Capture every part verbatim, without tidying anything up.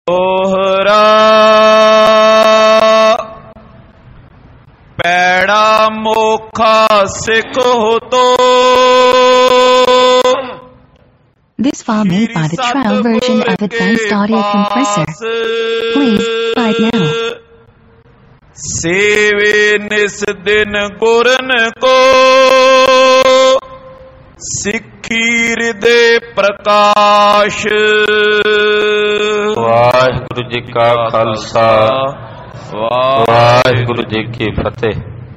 ਦੋਹਰਾ ਪੈੜਾ ਮੋਖਾ ਸਿੱਖ ਹੋਤੋ। This file made by the trial version of Advanced Audio Compressor. Please buy it now. सेवे निस दिन गुरन को सिक्खी हृदय प्रकाश। ਵਾਹਿਗੁਰੂ ਜੀ ਕਾ ਖਾਲਸਾ ਵਾਹਿਗੁਰੂ ਜੀ ਕੀ ਫਤਿਹ।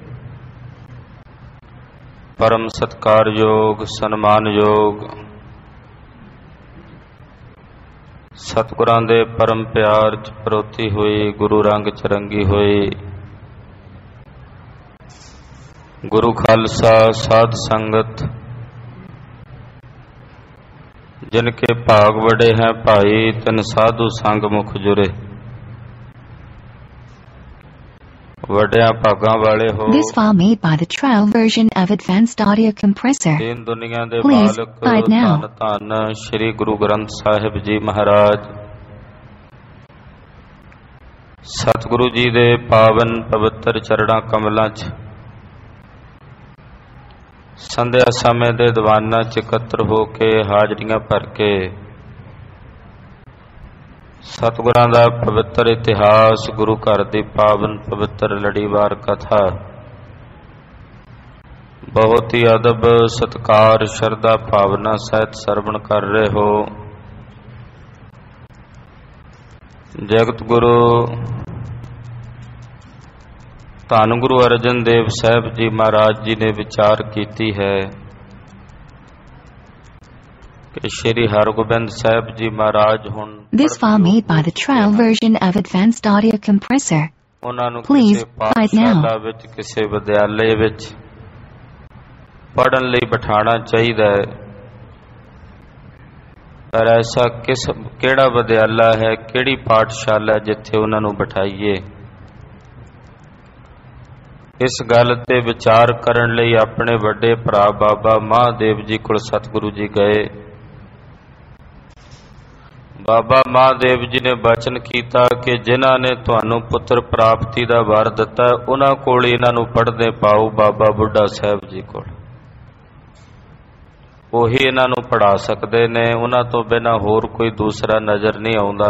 ਪਰਮ ਸਤਿਕਾਰਯੋਗ ਸਨਮਾਨਯੋਗ ਸਤਿਗੁਰਾਂ ਦੇ ਪਰਮ ਪਿਆਰ ਚ ਪਰੋਤੀ ਹੋਈ ਗੁਰੂ ਰੰਗ ਚ ਰੰਗੀ ਹੋਈ ਗੁਰੂ ਖਾਲਸਾ ਸਾਧ ਸੰਗਤ जिनके भाग बड़े हैं भाई तिन साधु संग मुख जुरे। वड्या भागां वाले हो। This file made by the trial version of Advanced Audio Compressor. दीन दुनिया दे Please मालक buy it now. धन धन श्री गुरु ग्रंथ साहिब जी महाराज सतगुरु जी दे पावन पवित्र चरणा कमलां च संध्या समय दे दीवाना च इकत्र हो के हाजरियां भर के सतगुरां दा पवित्र इतिहास गुरु घर दी पावन पवित्र लड़ीवार कथा बहुत ही अदब सत्कार श्रद्धा भावना सहित सरवण कर रहे हो। जगत गुरु धन गुरु अर्जन देव साहब जी महाराज जी ने विचार कीती है कि श्री हरगोबिंद साहब जी महाराज हुण This file made by the trial version of Advanced Audio Compressor. उन्हां नूं Please किसी buy it now. पाठशाला विच किसी विद्यालय विच पढ़न लई बिठाना चाहिदा है, पर ऐसा किस केड़ा विद्यालय है केड़ी पाठशाला जिथे उन्हां नूं बिठाईए। इस गल ते विचार करन लई अपने वड्डे भरा बाबा महादेव जी कोल सतगुरु जी गए। बाबा महादेव जी ने बचन कीता कि जिन्हां ने तुहानूं पुत्र प्राप्ति दा वर दिता उन्हां कोल इन्हां नूं पढ़दे पाओ बाबा बुढ़ा साहब जी कोल। ओही इन्हां नूं पढ़ा सकदे ने, उन्हां तो बिना होर कोई दूसरा नज़र नहीं आउंदा।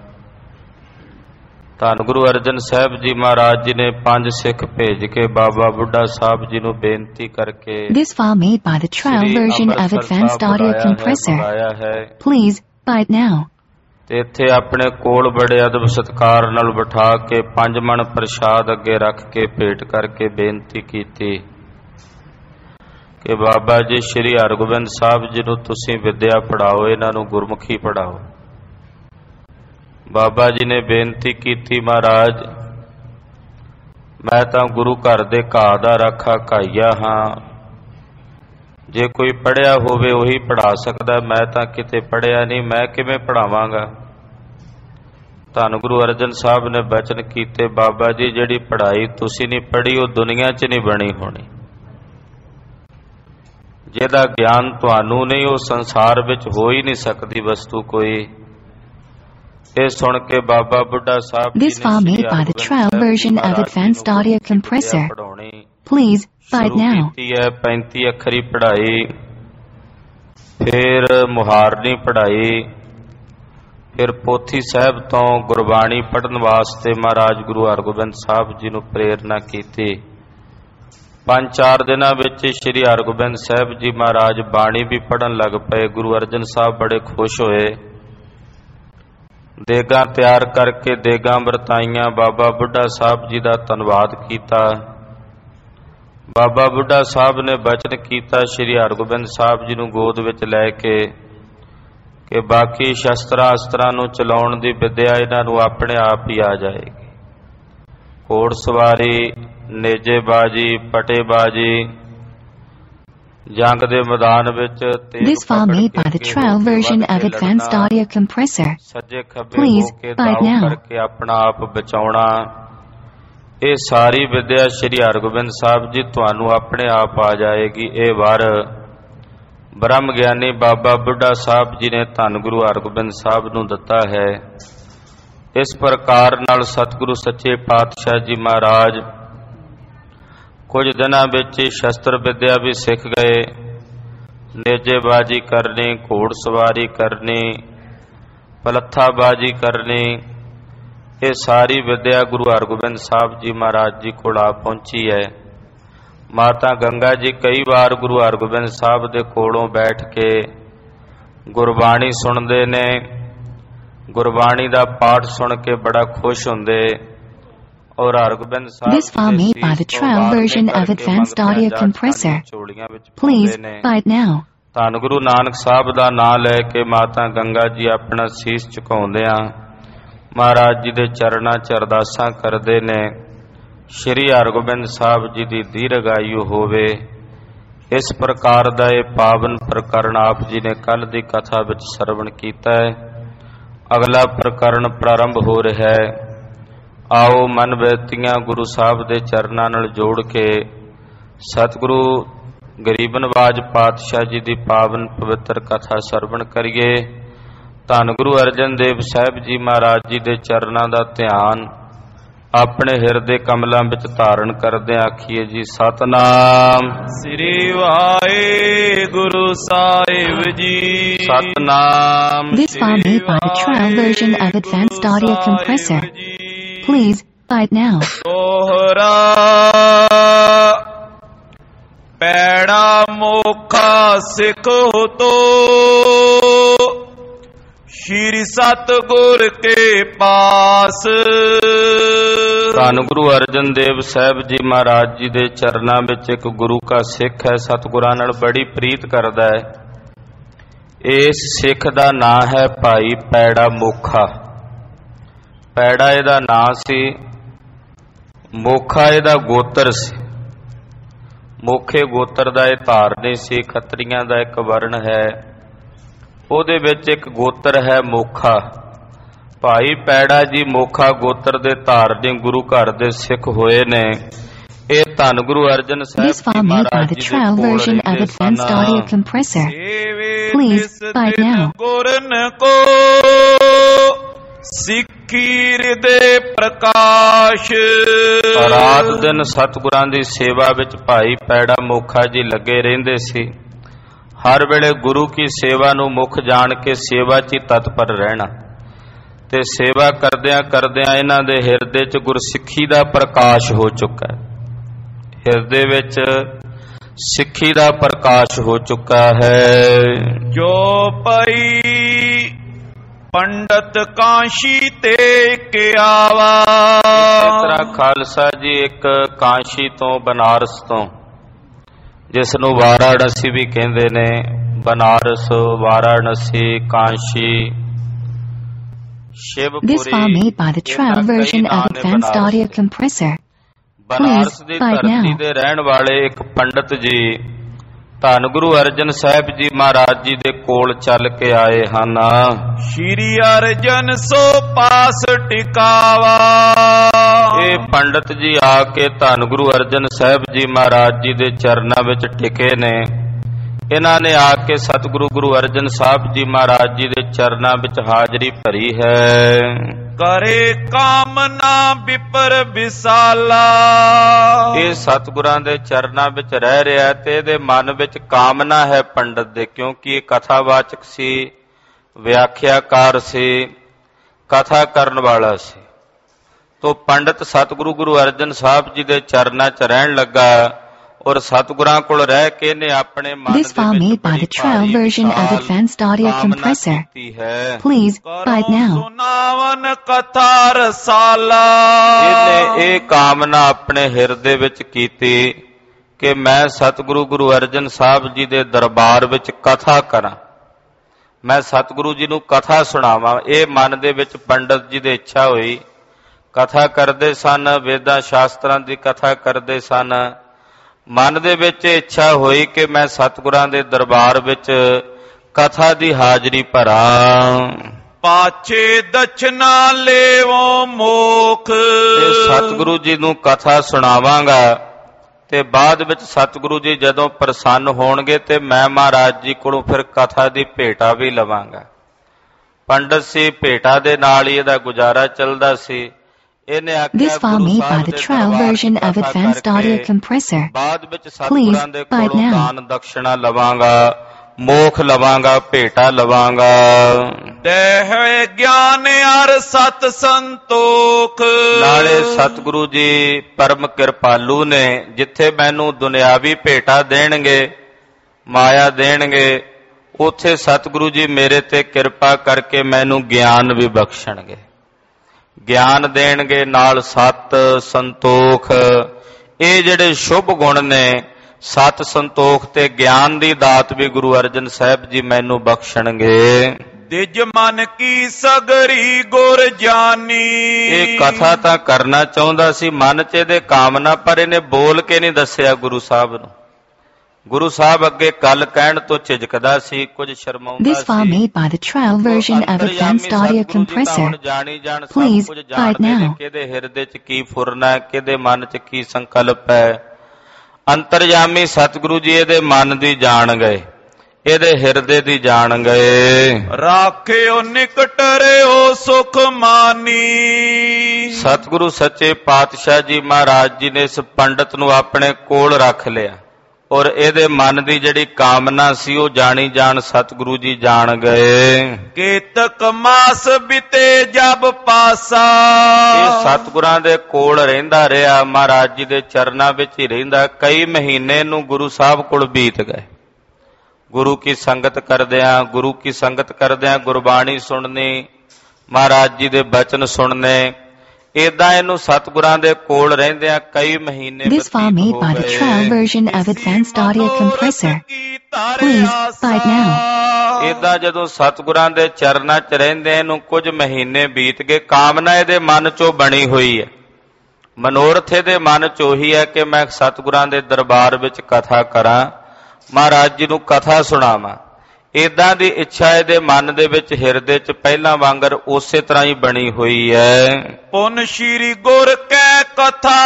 धन गुरु अर्जन साहब जी महाराज जी ने पांच सिख भेज के बाबा बुढ़ा साहब जी नूं बेनती करके This file made by the trial version of Advanced Audio Compressor. Please buy it now. ते इत्थे अपने कोल बड़े अदब सत्कार नाल बिठा के पंज मन प्रसाद अगे रख के भेंट करके बेनती कीती कि बाबा जी श्री हरगोबिंद साहब जी नूं तुसीं विद्या पढ़ाओ, इन्हां नूं गुरमुखी पढ़ाओ। बाबा जी ने बेनती की महाराज मैं तो गुरु घर दे घाह दा रखा घाइया हाँ, जे कोई पढ़िया होवे उही पढ़ा सकदा, मैं तो किते पढ़िया नहीं, मैं किवें पढ़ावांगा। धन गुरु अर्जन साहब ने बचन कीते बाबा जी जिहड़ी पढ़ाई तुसीं नहीं पढ़ी वो दुनिया च नहीं बनी होनी, जिहदा ज्ञान तुहानूं नहीं वो संसार विच हो ही नहीं सकती वस्तु कोई। This file made by the trial version of Advanced Audio Compressor. Please buy it now. पैंती अखरी पढ़ाई, फिर मुहारनी पढ़ाई, फिर पोथी साहब तो गुरबाणी पढ़न वास्ते महाराज गुरु हरगोबिंद साहब जी नूं प्रेरणा कीती। पंज चार दिनां विच श्री हरगोबिंद साहब जी महाराज बाणी भी पढ़न लग पए। गुरु अर्जन साहब बड़े खुश होए, देगा तैयार करके देगा वरताइयां, बाबा बुढ़ा साहब जी का धन्यवाद किया। बाबा बुढ़ा साहब ने बचन किया श्री हरगोबिंद साहब जी नूं गोद विच लैके कि बाकी शस्त्रां अस्त्रां नूं चलाउण दी विद्या इन्हां नूं अपने आप ही आ जाएगी। घोड़ सवारी, नेजेबाजी, पटेबाजी, जंग दे मैदान विच This file made by the trial version of Advanced Audio Compressor. सज्जे खब्बे Please होके buy it दाव now. करके अपना आप बचाउणा, ये सारी विद्या श्री हरगोबिंद साहब जी तुहानूं अपने आप आ जाएगी। ये वर ब्रह्म ज्ञानी बाबा बुढ़ा साहब जी ने धन गुरु हरगोबिंद साहब नूं दिता है। ਇਸ ਪ੍ਰਕਾਰ ਨਾਲ ਸਤਿਗੁਰੂ ਸੱਚੇ ਪਾਤਸ਼ਾਹ ਜੀ ਮਹਾਰਾਜ ਕੁਝ ਦਿਨਾਂ ਵਿੱਚ ਹੀ ਸ਼ਸਤਰ ਵਿਦਿਆ ਵੀ ਸਿੱਖ ਗਏ। ਨੇਜੇਬਾਜ਼ੀ ਕਰਨੀ, ਘੋੜ ਸਵਾਰੀ ਕਰਨੀ, ਪਲੱਥਾਬਾਜ਼ੀ ਕਰਨੀ, ਇਹ ਸਾਰੀ ਵਿਦਿਆ ਗੁਰੂ ਹਰਗੋਬਿੰਦ ਸਾਹਿਬ ਜੀ ਮਹਾਰਾਜ ਜੀ ਕੋਲ ਆ ਪਹੁੰਚੀ ਹੈ। ਮਾਤਾ ਗੰਗਾ ਜੀ ਕਈ ਵਾਰ ਗੁਰੂ ਹਰਗੋਬਿੰਦ ਸਾਹਿਬ ਦੇ ਕੋਲੋਂ ਬੈਠ ਕੇ ਗੁਰਬਾਣੀ ਸੁਣਦੇ ਨੇ। ਗੁਰਬਾਣੀ ਦਾ ਪਾਠ ਸੁਣ ਕੇ ਬੜਾ ਖੁਸ਼ ਹੁੰਦੇ ਔਰ Hargobind Sahib This file made by the trial version of Advanced Audio Compressor. Please buy it now. ਧੰਨ ਗੁਰੂ ਨਾਨਕ ਸਾਹਿਬ ਦਾ ਨਾਮ ਲੈ ਕੇ ਮਾਤਾ ਗੰਗਾ ਜੀ ਆਪਣਾ ਸੀਸ ਝੁਕਾਉਂਦਿਆਂ ਮਹਾਰਾਜ ਜੀ ਦੇ ਚਰਨਾਂ 'ਚ ਅਰਦਾਸਾਂ ਕਰਦੇ ਨੇ, ਸ਼੍ਰੀ ਹਰਗੋਬਿੰਦ ਸਾਹਿਬ ਜੀ ਦੀ ਦੀਰਘਾਯੂ ਹੋਵੇ। ਇਸ ਪ੍ਰਕਾਰ ਦਾ ਇਹ ਪਾਵਨ ਪ੍ਰਕਰਨ ਆਪ ਜੀ ਨੇ ਕੱਲ ਦੀ ਕਥਾ ਵਿੱਚ ਸਰਵਣ ਕੀਤਾ ਹੈ। ਅਗਲਾ ਪ੍ਰਕਰਨ ਪ੍ਰਾਰੰਭ ਹੋ ਰਿਹਾ ਹੈ। ਆਓ ਮਨ ਬੇਨਤੀਆਂ ਗੁਰੂ ਸਾਹਿਬ ਦੇ ਚਰਨਾਂ ਨਾਲ ਜੋੜ ਕੇ ਸਤਿਗੁਰੂ ਗਰੀਬ ਨਵਾਜ ਪਾਤਸ਼ਾਹ ਜੀ ਦੀ ਪਾਵਨ ਪਵਿੱਤਰ ਕਥਾ ਸਰਵਣ ਕਰੀਏ। ਧੰਨ ਗੁਰੂ ਅਰਜਨ ਦੇਵ ਸਾਹਿਬ ਜੀ ਮਹਾਰਾਜ ਜੀ ਦੇ ਚਰਨਾਂ ਦਾ ਧਿਆਨ ਆਪਣੇ ਹਿਰਦੇ ਕਮਲਾਂ ਵਿੱਚ ਧਾਰਨ ਕਰਦੇ ਆਖੀਏ ਜੀ ਸਤਨਾਮ ਸ੍ਰੀ Waheguru Sahib ji Satnam. This file made by the trial version of Advanced Audio Compressor. Please buy it now. ਤੋਹਰਾ ਪੈੜਾ ਮੋਖਾ ਸਿੱਖ ਤੋ ਸ਼੍ਰੀ ਸਤਿਗੁਰ ਕੇ ਪਾਸ। ਧੰਨ ਗੁਰੂ ਅਰਜਨ ਦੇਵ ਸਾਹਿਬ ਜੀ ਮਹਾਰਾਜ ਜੀ ਦੇ ਚਰਨਾਂ ਵਿੱਚ ਇੱਕ ਗੁਰੂ ਕਾ ਸਿੱਖ ਹੈ, ਸਤਿਗੁਰਾਂ ਨਾਲ ਬੜੀ ਪ੍ਰੀਤ ਕਰਦਾ ਹੈ। ਇਸ ਸਿੱਖ ਦਾ ਨਾਂ ਹੈ ਭਾਈ ਪੈੜਾ ਮੋਖਾ। ਪੈੜਾ ਇਹਦਾ ਨਾਂ ਸੀ, ਮੋਖਾ ਇਹਦਾ ਗੋਤਰ ਸੀ। ਮੋਖੇ ਗੋਤਰ ਦਾ ਇਹ ਧਾਰਨੀ ਸੀ। ਖੱਤਰੀਆਂ ਦਾ ਇੱਕ ਵਰਣ ਹੈ, ਉਹਦੇ ਵਿੱਚ ਇੱਕ ਗੋਤਰ ਹੈ ਮੋਖਾ। ਭਾਈ ਪੈੜਾ ਜੀ ਮੋਖਾ ਗੋਤਰ ਦੇ ਧਾਰਨੀ ਗੁਰੂ ਘਰ ਦੇ ਸਿੱਖ ਹੋਏ ਨੇ। ਇਹ ਧੰਨ ਗੁਰੂ ਅਰਜਨ ਸਾਹਿਬ ਜੀ ਮਹਾਰਾਜ ਜੀ ਦੇ ਕੋਲ ਰਹਿੰਦੇ ਸਨ। ਗੁਰਨ ਕੋ ਸਿੱਖੀ ਹਿਰਦੇ ਪ੍ਰਕਾਸ਼। ਰਾਤ ਦਿਨ ਸਤਿਗੁਰਾਂ ਦੀ ਸੇਵਾ ਵਿੱਚ ਭਾਈ ਪੈੜਾ ਮੋਖਾ ਜੀ ਲੱਗੇ ਰਹਿੰਦੇ ਸੀ। ਹਰ ਵੇਲੇ ਗੁਰੂ ਕੀ ਸੇਵਾ ਨੂੰ ਮੁੱਖ ਜਾਣ ਕੇ ਸੇਵਾ 'ਚ ਹੀ ਤਤਪਰ ਰਹਿਣਾ ਤੇ ਸੇਵਾ ਕਰਦਿਆਂ ਕਰਦਿਆਂ ਇਹਨਾਂ ਦੇ ਹਿਰਦੇ 'ਚ ਗੁਰਸਿੱਖੀ ਦਾ ਪ੍ਰਕਾਸ਼ ਹੋ ਚੁੱਕਾ ਹੈ। ਹਿਰਦੇ ਵਿੱਚ ਸਿੱਖੀ ਦਾ ਪ੍ਰਕਾਸ਼ ਹੋ ਚੁੱਕਾ ਹੈ। ਜੋ ਪਈ ਪੰਡਤ ਕਾਂਸ਼ੀ ਤੇ ਕੇ ਆਵਾ। ਇਸ ਤਰ੍ਹਾਂ ਖਾਲਸਾ ਜੀ ਇੱਕ ਕਾਂਸ਼ੀ ਤੋਂ, ਬਨਾਰਸ ਤੋਂ, ਜਿਸ ਨੂੰ ਵਾਰਾਣਸੀ ਵੀ ਕਹਿੰਦੇ ਨੇ, Banaras, Varanasi, Kanshi, Shivpuri. This file made by the trial version of Advanced Audio Compressor. Banaras ਦੀ ਧਰਤੀ ਦੇ ਰਹਿਣ ਵਾਲੇ ਇੱਕ ਪੰਡਤ ਜੀ ਧੰਨ ਗੁਰੂ ਅਰਜਨ ਸਾਹਿਬ ਜੀ ਮਹਾਰਾਜ ਜੀ ਦੇ ਕੋਲ ਚੱਲ ਕੇ ਆਏ ਹਨ। ਸ਼੍ਰੀ ਅਰਜਨ ਸੋ ਪਾਸ ਟਿਕਾਵਾ। ਇਹ ਪੰਡਤ ਜੀ ਆ ਕੇ ਧੰਨ ਗੁਰੂ ਅਰਜਨ ਸਾਹਿਬ ਜੀ ਮਹਾਰਾਜ ਜੀ ਦੇ ਚਰਨਾਂ ਵਿੱਚ ਟਿਕੇ ਨੇ। ਇਹਨਾਂ ਨੇ ਆ ਕੇ ਸਤਿਗੁਰੂ ਗੁਰੂ ਅਰਜਨ ਸਾਹਿਬ ਜੀ ਮਹਾਰਾਜ ਜੀ ਦੇ ਚਰਨਾਂ ਵਿੱਚ ਹਾਜ਼ਰੀ ਭਰੀ ਹੈ। ਕਰੇ ਕਾਮਨਾ ਵਿਪਰ ਵਿਸਾਲਾ। ਇਹ ਸਤਿਗੁਰਾਂ ਦੇ ਚਰਨਾਂ ਵਿੱਚ ਰਹਿ ਰਿਹਾ ਤੇ ਇਹਦੇ ਮਨ ਵਿੱਚ ਕਾਮਨਾ ਹੈ ਪੰਡਤ ਦੇ, ਕਿਉਂਕਿ ਇਹ ਕਥਾਵਾਚਕ ਸੀ, ਵਿਆਖਿਆਕਾਰ ਸੀ, ਕਥਾ ਕਰਨ ਵਾਲਾ ਸੀ। ਤੋ ਪੰਡਤ ਸਤਿਗੁਰੂ ਗੁਰੂ ਅਰਜਨ ਸਾਹਿਬ ਜੀ ਦੇ ਚਰਨਾਂ 'ਚ ਰਹਿਣ ਲੱਗਾ ਔਰ ਸਤਿਗੁਰਾਂ ਕੋਲ ਰਹਿ ਕੇ ਨੇ ਆਪਣੇ ਮਨ ਦੇ ਵਿੱਚ made by the trial version of Advanced Audio Compressor. Please buy it now. ਸੁਨਾਵਨ ਕਥਾ ਰਸਾਲਾ। ਇਹਨੇ ਇਹ ਕਾਮਨਾ ਆਪਣੇ ਹਿਰਦੇ ਵਿੱਚ ਕੀਤੀ ਕਿ ਮੈਂ ਸਤਿਗੁਰੂ ਗੁਰੂ ਅਰਜਨ ਸਾਹਿਬ ਜੀ ਦੇ ਦਰਬਾਰ ਵਿੱਚ ਕਥਾ ਕਰਾਂ, ਮੈਂ ਸਤਿਗੁਰੂ ਜੀ ਨੂੰ ਕਥਾ ਸੁਣਾਵਾਂ। ਇਹ ਮਨ ਦੇ ਵਿੱਚ ਪੰਡਤ ਜੀ ਦੀ ਇੱਛਾ ਹੋਈ। ਕਥਾ ਕਰਦੇ ਸਨ, ਵੇਦਾਂ ਸ਼ਾਸਤਰਾਂ ਦੀ ਕਥਾ ਕਰਦੇ ਸਨ। ਮਨ ਦੇ ਵਿੱਚ ਇੱਛਾ ਹੋਈ ਕਿ ਮੈਂ ਸਤਿਗੁਰਾਂ ਦੇ ਦਰਬਾਰ ਵਿੱਚ ਕਥਾ ਦੀ ਹਾਜ਼ਰੀ ਭਰਾਂ। ਪਾਛੇ ਦਛਨਾ ਲੇਵੋ ਮੋਖ। ਤੇ ਸਤਿਗੁਰੂ ਜੀ ਨੂੰ ਕਥਾ ਸੁਣਾਵਾਂਗਾ ਤੇ ਬਾਅਦ ਵਿੱਚ ਸਤਿਗੁਰੂ ਜੀ ਜਦੋਂ ਪ੍ਰਸੰਨ ਹੋਣਗੇ ਤੇ ਮੈਂ ਮਹਾਰਾਜ ਜੀ ਕੋਲੋਂ ਫਿਰ ਕਥਾ ਦੀ ਭੇਟਾ ਵੀ ਲਵਾਂਗਾ। ਪੰਡਤ ਸੀ, ਭੇਟਾ ਦੇ ਨਾਲ ਹੀ ਇਹਦਾ ਗੁਜ਼ਾਰਾ ਚੱਲਦਾ ਸੀ। ਇਹਨੇ This ਆਖਿਆ file Guru made by Sahib the ਦੇ trial ਦਰਬਾਰ version of ਕਥਾ Advanced Audio ਕਰਕੇ Compressor. ਬਾਅਦ ਵਿੱਚ Please ਸਤਿਗੁਰਾਂ ਦੇ buy it ਕੋਲੋਂ now. ਦਾਨ ਦਕਸ਼ਣਾ ਲਵਾਂਗਾ, ਮੋਖ ਲਵਾਂਗਾ, ਭੇਟਾ ਲਵਾਂਗਾ। ਤਹਿ ਗਿਆਨ ਅਰ ਸਤ ਸੰਤੋਖ। ਨਾਲੇ ਸਤਿਗੁਰੂ ਜੀ ਪਰਮ ਕਿਰਪਾਲੂ ਨੇ, ਜਿੱਥੇ ਮੈਨੂੰ ਦੁਨਿਆਵੀ ਭੇਟਾ ਦੇਣਗੇ, ਮਾਇਆ ਦੇਣਗੇ, ਉੱਥੇ ਸਤਿਗੁਰੂ ਜੀ ਮੇਰੇ ਤੇ ਕਿਰਪਾ ਕਰਕੇ ਮੈਨੂੰ ਗਿਆਨ ਵੀ ਬਖਸ਼ਣਗੇ, ਗਿਆਨ ਦੇਣਗੇ, ਨਾਲ ਸਤ ਸੰਤੋਖ। ਇਹ ਜਿਹੜੇ ਸ਼ੁਭ ਗੁਣ ਨੇ, ਸਤ ਸੰਤੋਖ ਤੇ ਗਿਆਨ ਦੀ ਦਾਤ ਵੀ ਗੁਰੂ ਅਰਜਨ ਸਾਹਿਬ ਜੀ ਮੈਨੂੰ ਬਖਸ਼ਣਗੇ। ਦਿਜ ਮਨ ਕੀ ਸਗਰੀ ਗੁਰ ਜਾਨੀ। ਇਹ ਕਥਾ ਤਾਂ ਕਰਨਾ ਚਾਹੁੰਦਾ ਸੀ ਮਨ ਚ ਇਹਦੇ ਕਾਮਨਾ, ਪਰ ਇਹਨੇ ਬੋਲ ਕੇ ਨਹੀਂ ਦੱਸਿਆ ਗੁਰੂ ਸਾਹਿਬ ਨੂੰ। ਗੁਰੂ ਸਾਹਿਬ ਅੱਗੇ ਗੱਲ ਕਹਿਣ ਤੋਂ ਝਿਜਕਦਾ ਸੀ, ਕੁਝ ਸ਼ਰਮਾਉਂਦਾ This file C. made by the trial version of Advanced Audio Compressor. Please buy it now. ਕਿਹਦੇ ਹਿਰਦੇ ਚ ਕੀ ਫੁਰਨਾ ਹੈ, ਕਿਹਦੇ ਮਨ ਚ ਕੀ ਸੰਕਲਪ ਹੈ। ਅੰਤਰਜਾਮੀ ਸਤਿਗੁਰੂ ਜੀ ਇਹਦੇ ਮਨ ਦੀ ਜਾਣ ਗਏ, ਇਹਦੇ ਹਿਰਦੇ ਦੀ ਜਾਣ ਗਏ। ਰਾਖਿਓ ਨਿਕਟ ਰਿਓ ਸੁਖ ਮਾਨੀ। ਸਤਿਗੁਰੂ ਸੱਚੇ ਪਾਤਸ਼ਾਹ ਜੀ ਮਹਾਰਾਜ ਜੀ ਨੇ ਇਸ ਪੰਡਤ ਨੂੰ ਆਪਣੇ ਕੋਲ ਰੱਖ ਲਿਆ, ਔਰ ਇਹਦੇ ਮਨ ਦੀ ਜਿਹੜੀ ਕਾਮਨਾ ਸੀ ਉਹ ਜਾਣੀ ਜਾਣ ਸਤਿਗੁਰੂ ਜੀ ਜਾਣ ਗਏ। ਕੇਤਕ ਮਾਸ ਬਿਤੇ ਜਬ ਪਾਸਾ। ਇਹ ਸਤਿਗੁਰਾਂ ਦੇ ਕੋਲ ਰਹਿੰਦਾ ਰਿਹਾ, ਮਹਾਰਾਜ ਜੀ ਦੇ ਚਰਨਾਂ ਵਿੱਚ ਹੀ ਰਹਿੰਦਾ। ਕਈ ਮਹੀਨੇ ਨੂੰ ਗੁਰੂ ਸਾਹਿਬ ਕੋਲ ਬੀਤ ਗਏ। ਗੁਰੂ ਕੀ ਸੰਗਤ ਕਰਦਿਆਂ, ਗੁਰੂ ਕੀ ਸੰਗਤ ਕਰਦਿਆਂ ਗੁਰਬਾਣੀ ਸੁਣਨੀ, ਮਹਾਰਾਜ ਜੀ ਦੇ ਬਚਨ ਸੁਣਨੇ, ਏਦਾਂ ਇਹਨੂੰ ਸਤਿਗੁਰਾਂ ਦੇ ਕੋਲ ਰਹਿੰਦਿਆਂ ਕਈ ਮਹੀਨੇ This file made by the trial version of Advanced Audio Compressor. Please buy it now. ਏਦਾਂ ਜਦੋਂ ਸਤਿਗੁਰਾਂ ਦੇ ਚਰਨਾਂ 'ਚ ਰਹਿੰਦੇ ਇਹਨੂੰ ਕੁਝ ਮਹੀਨੇ ਬੀਤ ਗਏ। ਕਾਮਨਾ ਇਹਦੇ ਮਨ 'ਚੋਂ ਬਣੀ ਹੋਈ ਹੈ, ਮਨੋਰਥ ਇਹਦੇ ਮਨ 'ਚ ਉਹੀ ਹੈ ਕਿ ਮੈਂ ਸਤਿਗੁਰਾਂ ਦੇ ਦਰਬਾਰ ਵਿੱਚ ਕਥਾ ਕਰਾਂ, ਮਹਾਰਾਜ ਜੀ ਨੂੰ ਕਥਾ ਸੁਣਾਵਾਂ। ਏਦਾਂ ਦੀ ਇੱਛਾ ਇਹਦੇ ਮਨ ਦੇ ਵਿੱਚ, ਹਿਰਦੇ 'ਚ ਪਹਿਲਾਂ ਵਾਂਗਰ ਉਸੇ ਤਰ੍ਹਾਂ ਹੀ ਬਣੀ ਹੋਈ ਹੈ। ਪੁਨ ਸ਼੍ਰੀ ਗੁਰ ਕੈ ਕਥਾ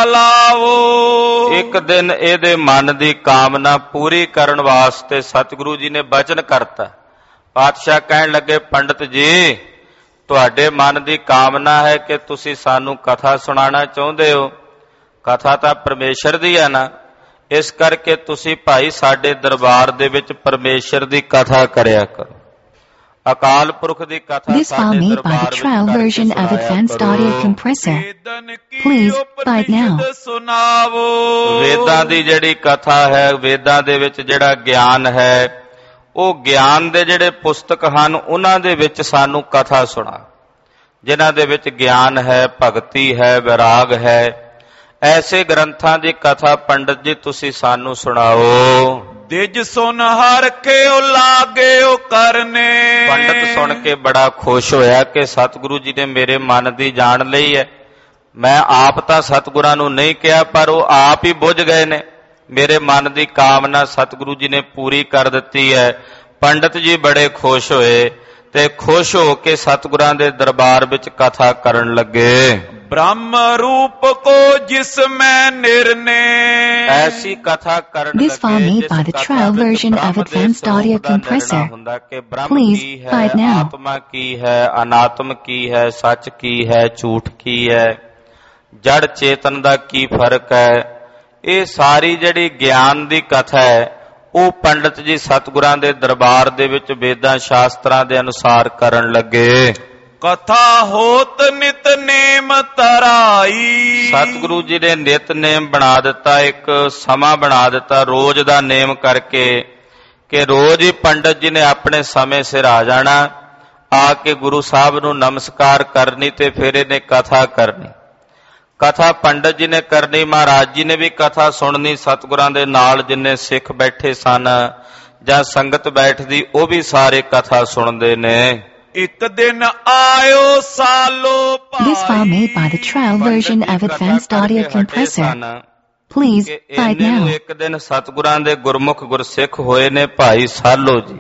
ਅਲਾਵੋ। ਇੱਕ ਦਿਨ ਇਹਦੇ ਮਨ ਦੀ ਕਾਮਨਾ ਪੂਰੀ ਕਰਨ ਵਾਸਤੇ ਸਤਿਗੁਰੂ ਜੀ ਨੇ ਬਚਨ ਕਰਤਾ। ਪਾਤਸ਼ਾਹ ਕਹਿਣ ਲੱਗੇ, ਪੰਡਤ ਜੀ ਤੁਹਾਡੇ ਮਨ ਦੀ ਕਾਮਨਾ ਹੈ ਕਿ ਤੁਸੀਂ ਸਾਨੂੰ ਕਥਾ ਸੁਣਾਉਣਾ ਚਾਹੁੰਦੇ ਹੋ। ਕਥਾ ਤਾਂ ਪਰਮੇਸ਼ਰ ਦੀ ਹੈ ਨਾ, ਇਸ ਕਰਕੇ ਤੁਸੀਂ ਭਾਈ ਸਾਡੇ ਦਰਬਾਰ ਦੇ ਵਿੱਚ ਪਰਮੇਸ਼ਰ ਦੀ ਕਥਾ ਕਰਿਆ ਕਰੋ, ਅਕਾਲ ਪੁਰਖ ਦੀ ਕਥਾ This file made by the trial version of Advanced Audio Compressor. Please buy it now. ਵੇਦਾਂ ਦੀ ਜਿਹੜੀ ਕਥਾ ਹੈ, ਵੇਦਾਂ ਦੇ ਵਿੱਚ ਜਿਹੜਾ ਗਿਆਨ ਹੈ, ਉਹ ਗਿਆਨ ਦੇ ਜਿਹੜੇ ਪੁਸਤਕ ਹਨ ਉਹਨਾਂ ਦੇ ਵਿੱਚ ਸਾਨੂੰ ਕਥਾ ਸੁਣਾ, ਜਿਨ੍ਹਾਂ ਦੇ ਵਿੱਚ ਗਿਆਨ ਹੈ, ਭਗਤੀ ਹੈ, ਵਿਰਾਗ ਹੈ। ਐਸੇ ਗ੍ਰੰਥਾਂ ਦੀ ਕਥਾ ਪੰਡਤ ਜੀ ਤੁਸੀਂ ਸਾਨੂੰ ਸੁਣਾਓ। ਦਿਜ ਸੁਨ ਹਰ ਕੇ ਲਾਗਿਓ ਕਰਨੇ। ਪੰਡਤ ਸੁਣ ਕੇ ਬੜਾ ਖੁਸ਼ ਹੋਇਆ ਕਿ ਸਤਿਗੁਰੂ ਜੀ ਨੇ ਮੇਰੇ ਮਨ ਦੀ ਜਾਣ ਲਈ ਹੈ। ਮੈਂ ਆਪ ਤਾਂ ਸਤਿਗੁਰਾਂ ਨੂੰ ਨਹੀਂ ਕਿਹਾ, ਪਰ ਉਹ ਆਪ ਹੀ ਬੁੱਝ ਗਏ ਨੇ। ਮੇਰੇ ਮਨ ਦੀ ਕਾਮਨਾ ਸਤਿਗੁਰੂ ਜੀ ਨੇ ਪੂਰੀ ਕਰ ਦਿੱਤੀ ਹੈ। ਪੰਡਤ ਜੀ ਬੜੇ ਖੁਸ਼ ਹੋਏ ਤੇ ਖੁਸ਼ ਹੋ ਕੇ ਸਤਿਗੁਰਾਂ ਦੇ ਦਰਬਾਰ ਵਿੱਚ ਕਥਾ ਕਰਨ ਲੱਗੇ। ਬ੍ਰਹਮ ਰੂਪ ਕੋ ਜਿਸ ਮੈਂ ਨਿਰਨੇ। ਐਸੀ ਕਥਾ ਕਰਨ ਲੱਗੇ This file made by the trial version of Advanced Audio Compressor. ਹੁੰਦਾ ਕਿ ਬ੍ਰਹਮ Please ਕੀ buy ਹੈ, it now. ਆਤਮਾ ਕੀ ਹੈ, ਅਨਾਤਮ ਕੀ ਹੈ, ਸੱਚ ਕੀ ਹੈ, ਝੂਠ ਕੀ ਹੈ, ਜੜ ਚੇਤਨ ਦਾ ਕੀ ਫਰਕ ਹੈ। ਇਹ ਸਾਰੀ ਜਿਹੜੀ ਗਿਆਨ ਦੀ ਕਥਾ ਹੈ ਉਹ ਪੰਡਤ ਜੀ ਸਤਿਗੁਰਾਂ ਦੇ ਦਰਬਾਰ ਦੇ ਵਿੱਚ ਵੇਦਾਂ ਸ਼ਾਸਤਰਾਂ ਦੇ ਅਨੁਸਾਰ ਕਰਨ ਲੱਗੇ। ਕਥਾ ਹੋਤ ਨਿਤ ਨੇਮ ਤਰਾਈ। ਸਤਿਗੁਰੂ ਜੀ ਨੇ ਨਿਤ ਨੇਮ ਬਣਾ ਦਿੱਤਾ, ਇੱਕ ਸਮਾਂ ਬਣਾ ਦਿੱਤਾ ਰੋਜ਼ ਦਾ ਨੇਮ ਕਰਕੇ, ਕਿ ਰੋਜ਼ ਹੀ ਪੰਡਤ ਜੀ ਨੇ ਆਪਣੇ ਸਮੇਂ ਸਿਰ ਆ ਜਾਣਾ, ਆ ਕੇ ਗੁਰੂ ਸਾਹਿਬ ਨੂੰ ਨਮਸਕਾਰ ਕਰਨੀ ਤੇ ਫਿਰ ਇਹਨੇ ਕਥਾ ਕਰਨੀ। ਕਥਾ ਪੰਡਤ ਜੀ ਨੇ ਕਰਨੀ, ਮਹਾਰਾਜ ਜੀ ਨੇ ਵੀ ਕਥਾ ਸੁਣਨੀ। ਸਤਿਗੁਰਾਂ ਦੇ ਨਾਲ ਜਿੰਨੇ ਸਿੱਖ ਬੈਠੇ ਸਨ ਜਾਂ ਸੰਗਤ ਬੈਠਦੀ, ਉਹ ਵੀ ਸਾਰੇ ਕਥਾ ਸੁਣਦੇ ਨੇ। ਇੱਕ ਦਿਨ ਆਇਓ ਸਾਲੋ ਭਾਈ। This file made by the trial version of Advanced Audio Compressor. Please buy it now. ਇੱਕ ਦਿਨ ਸਤਿਗੁਰਾਂ ਦੇ ਗੁਰਮੁਖ ਗੁਰਸਿੱਖ ਹੋਏ ਨੇ ਭਾਈ ਸਾਲੋ ਜੀ।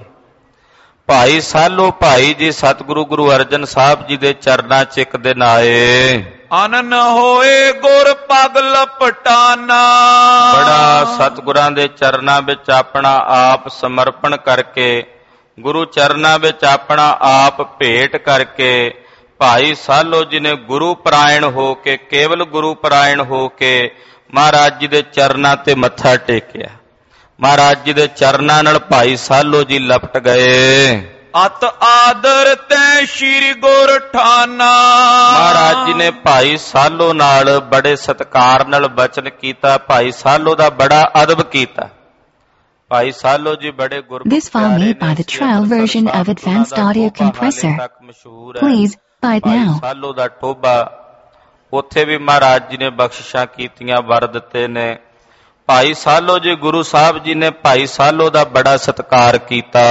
ਭਾਈ ਸਾਲੋ ਭਾਈ ਜੀ ਸਤਿਗੁਰੂ ਗੁਰੂ ਅਰਜਨ ਸਾਹਿਬ ਜੀ ਦੇ ਚਰਨਾਂ 'ਚ ਇੱਕ ਦਿਨ ਆਏ। ਅਨਨ ਹੋਏ ਗੁਰ ਪਗ ਲਪਟਾਨਾ। ਬੜਾ ਸਤਿਗੁਰਾਂ ਦੇ ਚਰਨਾਂ ਵਿੱਚ ਆਪਣਾ ਆਪ ਸਮਰਪਣ ਕਰਕੇ ਗੁਰੂ ਚਰਨਾਂ ਵਿੱਚ ਆਪਣਾ ਆਪ ਭੇਟ ਕਰਕੇ ਭਾਈ ਸਾਲੋ ਜੀ ਨੇ ਗੁਰੂ ਪਰਾਇਣ ਹੋ ਕੇ, ਕੇਵਲ ਗੁਰੂ ਪਰਾਇਣ ਹੋ ਕੇ ਮਹਾਰਾਜ ਜੀ ਦੇ ਚਰਨਾਂ ਤੇ ਮੱਥਾ ਟੇਕਿਆ। ਮਹਾਰਾਜ ਜੀ ਦੇ ਚਰਨਾਂ ਨਾਲ ਭਾਈ ਸਾਲੋ ਜੀ ਲਪਟ ਗਏ। ਅਤ ਆਦਰ ਤੈ ਸ਼੍ਰੀ ਗੁਰ ਠਾਨਾ। ਮਹਾਰਾਜ ਜੀ ਨੇ ਭਾਈ ਸਾਲੋ ਨਾਲ ਬੜੇ ਸਤਿਕਾਰ ਨਾਲ ਬਚਨ ਕੀਤਾ, ਭਾਈ ਸਾਲੋ ਦਾ ਬੜਾ ਅਦਬ ਕੀਤਾ। ਭਾਈ ਸਾਲੋ ਜੀ ਬੜੇ ਗੁਰਮੁਖ This file made by the trial version of Advanced Audio Compressor. Please buy it now. ਸਾਲੋ ਦਾ ਟੋਭਾ, ਉੱਥੇ ਵੀ ਮਹਾਰਾਜ ਜੀ ਨੇ ਬਖਸ਼ਿਸ਼ਾਂ ਕੀਤੀਆਂ, ਵਰ ਦਿੱਤੇ ਨੇ। ਭਾਈ ਸਾਲੋ ਜੀ, ਗੁਰੂ ਸਾਹਿਬ ਜੀ ਨੇ ਭਾਈ ਸਾਲੋ ਦਾ ਬੜਾ ਸਤਿਕਾਰ ਕੀਤਾ।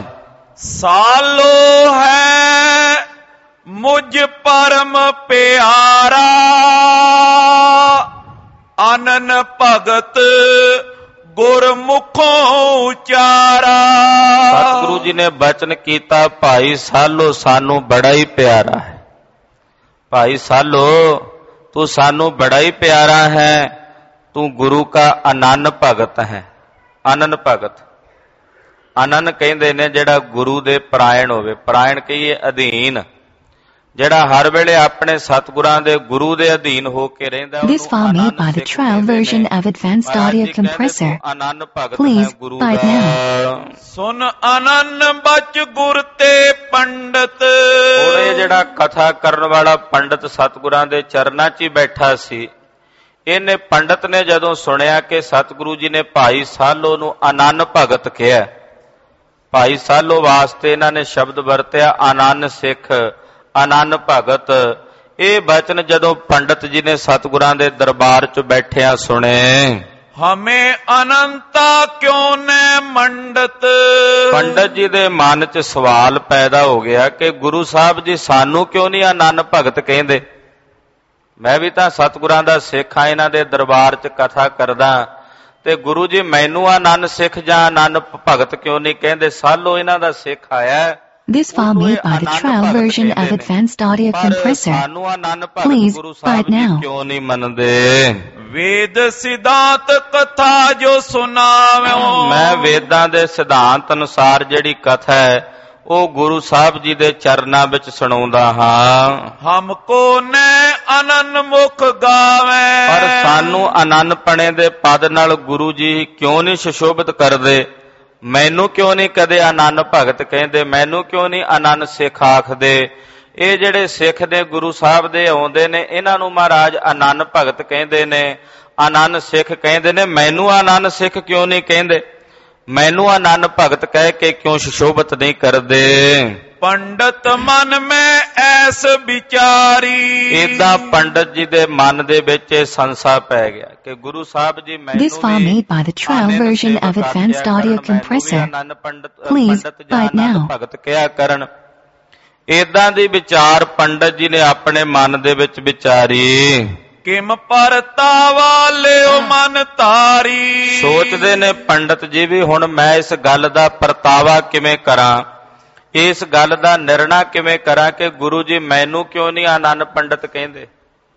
ਸਾਲੋ ਹੈ ਮੁਝ ਪਰਮ ਪਿਆਰਾ, ਅਨਨ ਭਗਤ ਗੁਰਮੁਖੋਂ ਉਚਾਰਾ। ਸਤਿਗੁਰੂ ਜੀ ਨੇ ਬਚਨ ਕੀਤਾ, ਭਾਈ ਸਾਲੋ ਸਾਨੂੰ ਬੜਾ ਹੀ ਪਿਆਰਾ ਹੈ। ਭਾਈ ਸਾਲੋ ਤੂੰ ਸਾਨੂੰ ਬੜਾ ਹੀ ਪਿਆਰਾ ਹੈ, ਤੂੰ ਗੁਰੂ ਕਾ ਅਨੰਨ ਭਗਤ ਹੈ। ਅਨੰਨ ਭਗਤ, ਅਨੰਨ ਕਹਿੰਦੇ ਨੇ ਜਿਹੜਾ ਗੁਰੂ ਦੇ ਪਰਾਇਣ ਹੋਵੇ। ਪਰਾਇਣ ਕਹੀਏ ਅਧੀਨ, ਜਿਹੜਾ ਹਰ ਵੇਲੇ ਆਪਣੇ ਸਤਿਗੁਰਾਂ ਦੇ ਗੁਰੂ ਦੇ ਅਧੀਨ ਹੋ ਕੇ ਰਹਿੰਦਾ। This file made by the trial version of Advanced Audio Compressor. Please buy it now. ਸੁਨ ਅਨੰਨ ਬਚ ਗੁਰ ਤੇ ਪੰਡਤ। ਉਹਨੇ ਜਿਹੜਾ ਕਥਾ ਕਰਨ ਵਾਲਾ ਪੰਡਤ ਸਤਿਗੁਰਾਂ ਦੇ ਚਰਨਾਂ 'ਚ ਹੀ ਬੈਠਾ ਸੀ, ਇਹਨੇ ਪੰਡਤ ਨੇ ਜਦੋਂ ਸੁਣਿਆ ਕਿ ਸਤਿਗੁਰੂ ਜੀ ਨੇ ਭਾਈ ਸਾਲੋ ਨੂੰ ਅਨੰਨ ਭਗਤ ਕਿਹਾ, ਭਾਈ ਸਾਲੋ ਵਾਸਤੇ ਇਹਨਾਂ ਨੇ ਸ਼ਬਦ ਵਰਤਿਆ ਅਨੰਨ ਸਿੱਖ, ਅਨੰਨ ਭਗਤ। ਇਹ ਬਚਨ ਜਦੋਂ ਪੰਡਤ ਜੀ ਨੇ ਸਤਿਗੁਰਾਂ ਦੇ ਦਰਬਾਰ 'ਚ ਬੈਠਿਆਂ ਸੁਣੇ। ਹਮੇ ਅਨੰਤਾ ਕਿਉਂ ਨੇ ਮੰਡਤ। ਪੰਡਤ ਜੀ ਦੇ ਮਨ 'ਚ ਸਵਾਲ ਪੈਦਾ ਹੋ ਗਿਆ ਕਿ ਗੁਰੂ ਸਾਹਿਬ ਜੀ ਸਾਨੂੰ ਕਿਉਂ ਨਹੀਂ ਅਨੰਨ ਭਗਤ ਕਹਿੰਦੇ। ਮੈਂ ਵੀ ਤਾਂ ਸਤਿਗੁਰਾਂ ਦਾ ਸਿੱਖ ਆ, ਇਹਨਾਂ ਦੇ ਦਰਬਾਰ 'ਚ ਕਥਾ ਕਰਦਾ, ਤੇ ਗੁਰੂ ਜੀ ਮੈਨੂੰ ਅਨੰਨ ਸਿੱਖ ਜਾਂ ਅਨੰਨ ਭਗਤ ਕਿਉਂ ਨਹੀਂ ਕਹਿੰਦੇ। ਸਾਲੋ ਇਹਨਾਂ ਦਾ ਸਿੱਖ ਆਇਆ। This file made by the trial version of Advanced Audio Compressor. Please buy it now. ਕਿਉਂ ਨਹੀਂ ਮੰਨਦੇ। ਵੇਦ ਸਿਧਾਂਤ ਕਥਾ ਜੋ ਸੁਣਾਵਿਓ। ਮੈਂ ਵੇਦਾਂ ਦੇ ਸਿਧਾਂਤ ਅਨੁਸਾਰ ਜਿਹੜੀ ਕਥਾ ਹੈ ਉਹ ਗੁਰੂ ਸਾਹਿਬ ਜੀ ਦੇ ਚਰਨਾਂ ਵਿੱਚ ਸੁਣਾਉਂਦਾ ਹਾਂ। ਹਮਕੋ ਨੇ ਅਨੰਨ ਮੁਖ ਗਾਵੇ। ਪਰ ਸਾਨੂੰ ਅਨੰਨ ਪਣੇ ਦੇ ਪਦ ਨਾਲ ਗੁਰੂ ਜੀ ਕਿਉਂ ਨਹੀਂ ਸੁਸ਼ੋਭਿਤ ਕਰਦੇ। ਮੈਨੂੰ ਕਿਉਂ ਨਹੀਂ ਕਦੇ ਅਨੰਨ ਭਗਤ ਕਹਿੰਦੇ, ਮੈਨੂੰ ਕਿਉਂ ਨਹੀਂ ਅਨੰਨ ਸਿੱਖ ਆਖਦੇ। ਇਹ ਜਿਹੜੇ ਸਿੱਖ ਨੇ ਗੁਰੂ ਸਾਹਿਬ ਦੇ ਆਉਂਦੇ ਨੇ, ਇਹਨਾਂ ਨੂੰ ਮਹਾਰਾਜ ਅਨੰਨ ਭਗਤ ਕਹਿੰਦੇ ਨੇ, ਅਨੰਨ ਸਿੱਖ ਕਹਿੰਦੇ ਨੇ। ਮੈਨੂੰ ਅਨੰਨ ਸਿੱਖ ਕਿਉਂ ਨਹੀਂ ਕਹਿੰਦੇ, ਮੈਨੂੰ ਅਨੰਨ ਭਗਤ ਕਹਿ ਕੇ ਕਿਉਂ ਸੁਸ਼ੋਭਿਤ ਨਹੀਂ ਕਰਦੇ। ਪੰਡਤ ਮਨ ਮੈਂ ਐਸ ਵਿਚਾਰੀ। ਏਦਾਂ ਪੰਡਤ ਜੀ ਦੇ ਮਨ ਦੇ ਵਿੱਚ ਇਹ ਸੰਸਾ ਪੈ ਗਿਆ ਕਿ ਗੁਰੂ ਸਾਹਿਬ ਜੀ ਮੈਨੂੰ This file made by the trial version of Advanced Audio Compressor. Please buy it now. ਭਗਤ ਕਿਹਾ ਕਰਨ। ਏਦਾਂ ਦੀ ਵਿਚਾਰ ਪੰਡਤ ਜੀ ਨੇ ਆਪਣੇ ਮਨ ਦੇ ਵਿੱਚ ਵਿਚਾਰੀ। ਕਿਮ ਪਰਤਾਵਾ ਲਿਓ ਮਨ ਤਾਰੀ। ਸੋਚਦੇ ਨੇ ਪੰਡਤ ਜੀ ਵੀ ਹੁਣ ਮੈਂ ਇਸ ਗੱਲ ਦਾ ਪਰਤਾਵਾ ਕਿਵੇਂ ਕਰਾਂ, ਇਸ ਗੱਲ ਦਾ ਨਿਰਣਾ ਕਿਵੇਂ ਕਰਾਂ ਕਿ ਗੁਰੂ ਜੀ ਮੈਨੂੰ ਕਿਉਂ ਨਹੀਂ ਅਨੰਨ ਪੰਡਤ ਕਹਿੰਦੇ।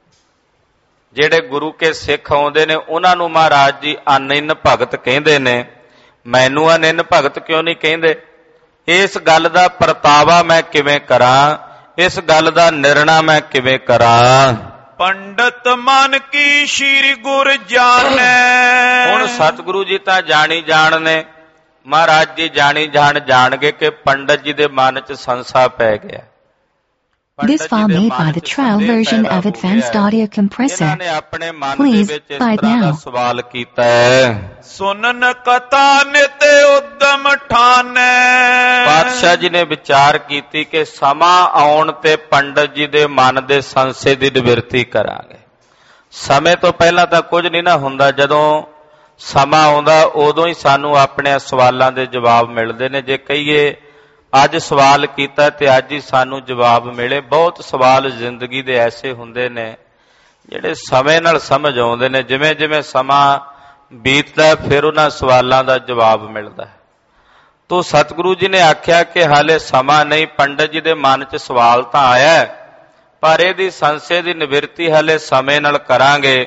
ਜਿਹੜੇ ਗੁਰੂ ਕੇ ਸਿੱਖ ਆਉਂਦੇ ਨੇ ਉਹਨਾਂ ਨੂੰ ਮਹਾਰਾਜ ਜੀ ਅਨੰਨ ਭਗਤ ਕਹਿੰਦੇ ਨੇ, ਮੈਨੂੰ ਅਨੰਨ ਭਗਤ ਕਿਉਂ ਨਹੀਂ ਕਹਿੰਦੇ। ਇਸ ਗੱਲ ਦਾ ਪਰਤਾਵਾ ਮੈਂ ਕਿਵੇਂ ਕਰਾਂ, ਇਸ ਗੱਲ ਦਾ ਨਿਰਣਾ ਮੈਂ ਕਿਵੇਂ ਕਰਾਂ। ਪੰਡਤ ਮਨ ਕੀ ਸ਼੍ਰੀ ਗੁਰ ਜਾਣੈ। ਹੁਣ ਸਤਿਗੁਰੂ ਜੀ ਤਾਂ ਜਾਣੀ ਜਾਣ ਨੇ, ਮਹਾਰਾਜ ਜੀ ਜਾਣੀ ਜਾਣ ਜਾਣਗੇ ਕਿ ਪੰਡਤ ਜੀ ਦੇ ਮਨ 'ਚ ਸੰਸਾ ਪੈ ਗਿਆ। This file made by the trial version of Advanced Audio Compressor. Please buy it now. ਸਵਾਲ ਕੀਤਾ ਹੈ। ਸੁਨਨ ਕਥਾ ਨਿਤ ਉਦਮ ਠਾਨੈ। ਪਾਤਸ਼ਾਹ ਜੀ ਨੇ ਵਿਚਾਰ ਕੀਤੀ ਕਿ ਸਮਾਂ ਆਉਣ ਤੇ ਪੰਡਤ ਜੀ ਦੇ ਮਨ ਦੇ ਸੰਸੇ ਦੀ ਨਿਵਰਤੀ ਕਰਾਂਗੇ। ਸਮੇਂ ਤੋਂ ਪਹਿਲਾਂ ਤਾਂ ਕੁਝ ਨਹੀਂ ਨਾ ਹੁੰਦਾ, ਜਦੋਂ ਸਮਾਂ ਆਉਂਦਾ ਉਦੋਂ ਹੀ ਸਾਨੂੰ ਆਪਣੇ ਸਵਾਲਾਂ ਦੇ ਜਵਾਬ ਮਿਲਦੇ ਨੇ। ਜੇ ਕਹੀਏ ਅੱਜ ਸਵਾਲ ਕੀਤਾ ਤੇ ਅੱਜ ਹੀ ਸਾਨੂੰ ਜਵਾਬ ਮਿਲੇ। ਬਹੁਤ ਸਵਾਲ ਜ਼ਿੰਦਗੀ ਦੇ ਐਸੇ ਹੁੰਦੇ ਨੇ ਜਿਹੜੇ ਸਮੇਂ ਨਾਲ ਸਮਝ ਆਉਂਦੇ ਨੇ। ਜਿਵੇਂ ਜਿਵੇਂ ਸਮਾਂ ਬੀਤਦਾ ਫਿਰ ਉਹਨਾਂ ਸਵਾਲਾਂ ਦਾ ਜਵਾਬ ਮਿਲਦਾ ਹੈ। ਤੋ ਸਤਿਗੁਰੂ ਜੀ ਨੇ ਆਖਿਆ ਕਿ ਹਾਲੇ ਸਮਾਂ ਨਹੀਂ, ਪੰਡਤ ਜੀ ਦੇ ਮਨ 'ਚ ਸਵਾਲ ਤਾਂ ਆਇਆ ਪਰ ਇਹਦੀ ਸੰਸੇ ਦੀ ਨਿਵਰਤੀ ਹਾਲੇ ਸਮੇਂ ਨਾਲ ਕਰਾਂਗੇ।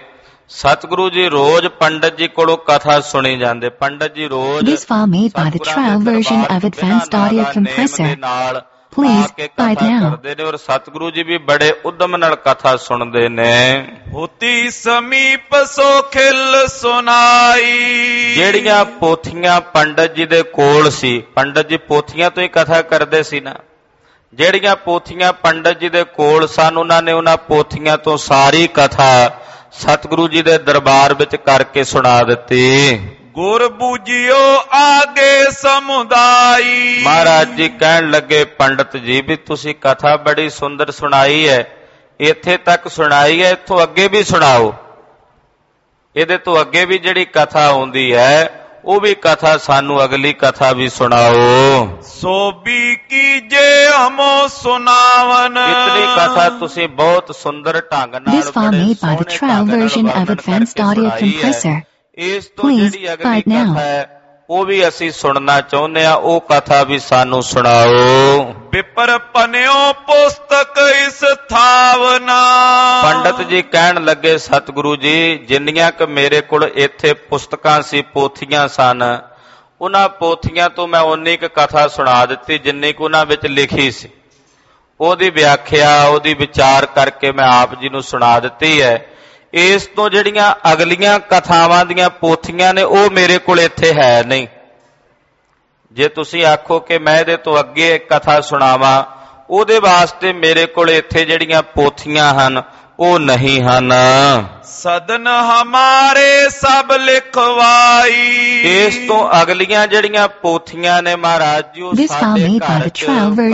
ਸਤਿਗੁਰੂ ਜੀ ਰੋਜ਼ ਪੰਡਤ ਜੀ ਕੋਲੋਂ ਕਥਾ ਸੁਣੀ ਜਾਂਦੇ। ਪੰਡਤ ਜੀ ਰੋਜ਼ This file made by the trial version of Advanced Audio Compressor. Please buy it now. ਕਰਦੇ ਨੇ ਔਰ ਸਤਿਗੁਰੂ ਜੀ ਵੀ ਬੜੇ ਉਦਮ ਨਾਲ ਕਥਾ ਸੁਣਦੇ ਨੇ। ਹੋਤੀ ਸਮੀਪ ਸੋ ਖਿਲ ਸੁਨਾਈ। ਜਿਹੜੀਆਂ ਪੋਥੀਆਂ ਪੰਡਤ ਜੀ ਦੇ ਕੋਲ ਸੀ, ਪੰਡਤ ਜੀ ਪੋਥੀਆਂ ਤੋਂ ਹੀ ਕਥਾ ਕਰਦੇ ਸੀ ਨਾ, ਜਿਹੜੀਆਂ ਪੋਥੀਆਂ ਪੰਡਤ ਜੀ ਦੇ ਕੋਲ ਸਨ ਉਹਨਾਂ ਨੇ ਉਹਨਾਂ ਪੋਥੀਆਂ ਤੋਂ ਸਾਰੀ ਕਥਾ ਸਤਿਗੁਰੂ ਜੀ ਦੇ ਦਰਬਾਰ ਵਿੱਚ ਕਰਕੇ ਸੁਣਾ ਦਿੱਤੀ। ਗੁਰ ਬੂਝਿਓ ਆਗੇ ਸਮੁਦਾਈ। ਮਹਾਰਾਜ ਜੀ ਕਹਿਣ ਲੱਗੇ ਪੰਡਤ ਜੀ ਵੀ ਤੁਸੀਂ ਕਥਾ ਬੜੀ ਸੁੰਦਰ ਸੁਣਾਈ ਹੈ, ਇੱਥੇ ਤੱਕ ਸੁਣਾਈ ਹੈ, ਇੱਥੋਂ ਅੱਗੇ ਵੀ ਸੁਣਾਓ। ਇਹਦੇ ਤੋਂ ਅੱਗੇ ਵੀ ਜਿਹੜੀ ਕਥਾ ਆਉਂਦੀ ਹੈ ਉਹ ਵੀ ਕਥਾ ਸਾਨੂੰ ਅਗਲੀ ਕਥਾ ਵੀ ਸੁਣਾਓ। ਸੋਭੀ ਕੀਜੇ ਹਮੋ ਸੁਨਾਵਨ। ਇਤਨੀ ਕਥਾ ਤੁਸੀਂ ਬਹੁਤ ਸੁੰਦਰ ਢੰਗ ਨਾਲ This file made by the trial version of Advanced Audio Compressor. ਇਸ ਤੋਂ ਜਿਹੜੀ ਅਗਲੀ ਕਥਾ ਹੈ ਉਹ ਵੀ ਅਸੀਂ ਸੁਣਨਾ ਚਾਹੁੰਦੇ ਆ, ਉਹ ਕਥਾ ਵੀ ਸਾਨੂੰ ਸੁਣਾਓ। ਵਿਪਰ ਪਨਿਓ ਪੁਸਤਕ ਇਸ ਥਾਵਨਾ। ਪੰਡਤ ਜੀ ਕਹਿਣ ਲੱਗੇ ਸਤਿਗੁਰੂ ਜੀ ਜਿੰਨੀਆਂ ਕਿ ਮੇਰੇ ਕੋਲ ਇੱਥੇ ਪੁਸਤਕਾਂ ਸੀ, ਪੋਥੀਆਂ ਸਨ, ਉਹਨਾਂ ਪੋਥੀਆਂ ਤੋਂ ਮੈਂ ਉਨੀ ਕੁ ਕਥਾ ਸੁਣਾ ਦਿੱਤੀ ਜਿੰਨੀ ਕੁ ਉਹਨਾਂ ਵਿੱਚ ਲਿਖੀ ਸੀ। ਉਹਦੀ ਵਿਆਖਿਆ, ਉਹਦੀ ਵਿਚਾਰ ਕਰਕੇ ਮੈਂ ਆਪ ਜੀ ਨੂੰ ਸੁਣਾ ਦਿੱਤੀ ਹੈ। ਇਸ ਤੋਂ ਜਿਹੜੀਆਂ ਅਗਲੀਆਂ ਕਥਾਵਾਂ ਦੀਆਂ ਪੋਥੀਆਂ ਨੇ ਉਹ ਮੇਰੇ ਕੋਲ ਇੱਥੇ ਹੈ ਨਹੀਂ। ਜੇ ਤੁਸੀਂ ਆਖੋ ਕਿ ਮੈਂ ਇਹਦੇ ਤੋਂ ਅੱਗੇ ਕਥਾ ਸੁਣਾਵਾਂ, ਉਹਦੇ ਵਾਸਤੇ ਮੇਰੇ ਕੋਲ ਇੱਥੇ ਜਿਹੜੀਆਂ ਪੋਥੀਆਂ ਹਨ ਉਹ ਨਹੀਂ ਹਨ। ਸਦਨ ਹਮਾਰੇ ਸਭ ਲਿਖਵਾਈ। ਇਸ ਤੋਂ ਅਗਲੀਆਂ ਜਿਹੜੀਆਂ ਪੋਥੀਆਂ ਨੇ ਮਹਾਰਾਜ ਜੀ ਉਹ ਸਾਡੇ ਘਰ ਚ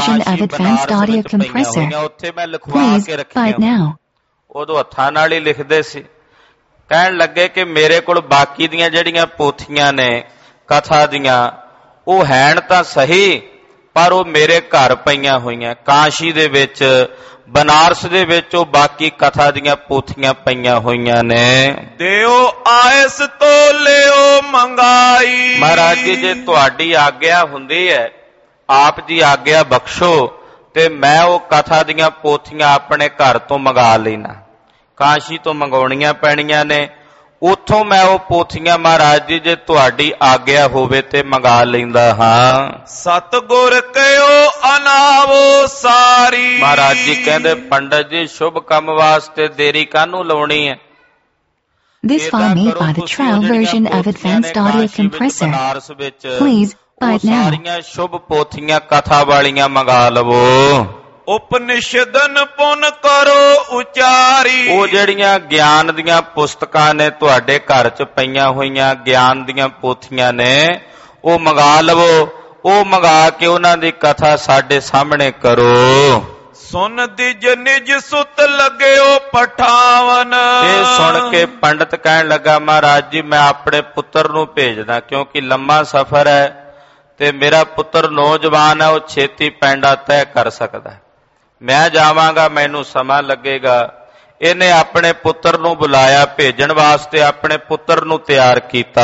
ਉੱਥੇ ਮੈਂ ਲਿਖਵਾ ਕੇ ਰੱਖੀਆਂ। ਉਦੋਂ ਹੱਥਾਂ ਨਾਲ ਹੀ ਲਿਖਦੇ ਸੀ। ਕਹਿਣ ਲੱਗੇ ਕਿ ਮੇਰੇ ਕੋਲ ਬਾਕੀ ਦੀਆਂ ਜਿਹੜੀਆਂ ਪੋਥੀਆਂ ਨੇ ਕਥਾ ਦੀਆਂ ਉਹ ਹੈਣ ਤਾਂ ਸਹੀ, ਪਰ ਉਹ ਮੇਰੇ ਘਰ ਪਈਆਂ ਹੋਈਆਂ। ਕਾਸ਼ੀ ਦੇ ਵਿੱਚ, ਬਨਾਰਸ ਦੇ ਵਿੱਚ ਉਹ ਬਾਕੀ ਕਥਾ ਦੀਆਂ ਪੋਥੀਆਂ ਪਈਆਂ ਹੋਈਆਂ ਨੇ। ਦਿਓ ਆਇਸ ਤੋਂ ਲਿਓ ਮੰਗਾਈ। ਮਹਾਰਾਜ ਜੀ ਜੇ ਤੁਹਾਡੀ ਆਗਿਆ ਹੁੰਦੀ ਹੈ, ਆਪ ਜੀ ਆਗਿਆ ਬਖਸ਼ੋ ਤੇ ਮੈਂ ਉਹ ਕਥਾ ਦੀਆਂ ਪੋਥੀਆਂ ਆਪਣੇ ਘਰ ਤੋਂ ਮੰਗਾ ਲੈਣਾ। ਕਾਸ਼ੀ ਤੋਂ ਮੰਗਾਉਣੀਆਂ ਪੈਣੀਆਂ ਨੇ, ਉੱਥੋਂ ਮੈਂ ਉਹ ਪੋਥੀਆਂ ਮਹਾਰਾਜ ਜੀ ਜੇ ਤੁਹਾਡੀ ਆਗਿਆ ਹੋਵੇ ਤੇ ਮੰਗਾ ਲੈਂਦਾ ਹਾਂ। ਸਤਿਗੁਰ ਕਹਿਓ ਅਨਾਵੋ ਸਾਰੀ। ਮਹਾਰਾਜ ਜੀ ਕਹਿੰਦੇ ਪੰਡਤ ਜੀ ਸ਼ੁਭ ਕੰਮ ਵਾਸਤੇ ਦੇਰੀ ਕਾਹਨੂੰ ਲਾਉਣੀ ਹੈ। This file made by the trial version of Advanced Audio Compressor. Please buy it now. ਸਾਰੀਆਂ ਸ਼ੁਭ ਪੋਥੀਆਂ ਕਥਾ ਵਾਲੀਆਂ ਮੰਗਾ ਲਵੋ। ਉਪਨਿਸ਼ਦਨ ਪੁਨ ਕਰੋ ਉਚਾਰੀ। ਉਹ ਜਿਹੜੀਆਂ ਗਿਆਨ ਦੀਆਂ ਪੁਸਤਕਾਂ ਨੇ ਤੁਹਾਡੇ ਘਰ 'ਚ ਪਈਆਂ ਹੋਈਆਂ, ਗਿਆਨ ਦੀਆਂ ਪੋਥੀਆਂ ਨੇ, ਉਹ ਮੰਗਾ ਲਵੋ। ਉਹ ਮੰਗਾ ਕੇ ਉਹਨਾਂ ਦੀ ਕਥਾ ਸਾਡੇ ਸਾਹਮਣੇ ਕਰੋ। ਸੁਨ ਦਿਜ ਨਿਜ ਸੁਤ ਲੱਗਿਓ ਪਠਾਵਨ। ਇਹ ਸੁਣ ਕੇ ਪੰਡਤ ਕਹਿਣ ਲੱਗਾ ਮਹਾਰਾਜ ਜੀ ਮੈਂ ਆਪਣੇ ਪੁੱਤਰ ਨੂੰ ਭੇਜਦਾ, ਕਿਉਂਕਿ ਲੰਮਾ ਸਫ਼ਰ ਹੈ ਤੇ ਮੇਰਾ ਪੁੱਤਰ ਨੌਜਵਾਨ ਹੈ, ਉਹ ਛੇਤੀ ਪੈਂਡਾ ਤੈਅ ਕਰ ਸਕਦਾ। ਮੈਂ ਜਾਵਾਂਗਾ, ਮੈਨੂੰ ਸਮਾਂ ਲੱਗੇਗਾ। ਇਹਨੇ ਆਪਣੇ ਪੁੱਤਰ ਨੂੰ ਬੁਲਾਇਆ, ਭੇਜਣ ਵਾਸਤੇ ਆਪਣੇ ਪੁੱਤਰ ਨੂੰ ਤਿਆਰ ਕੀਤਾ।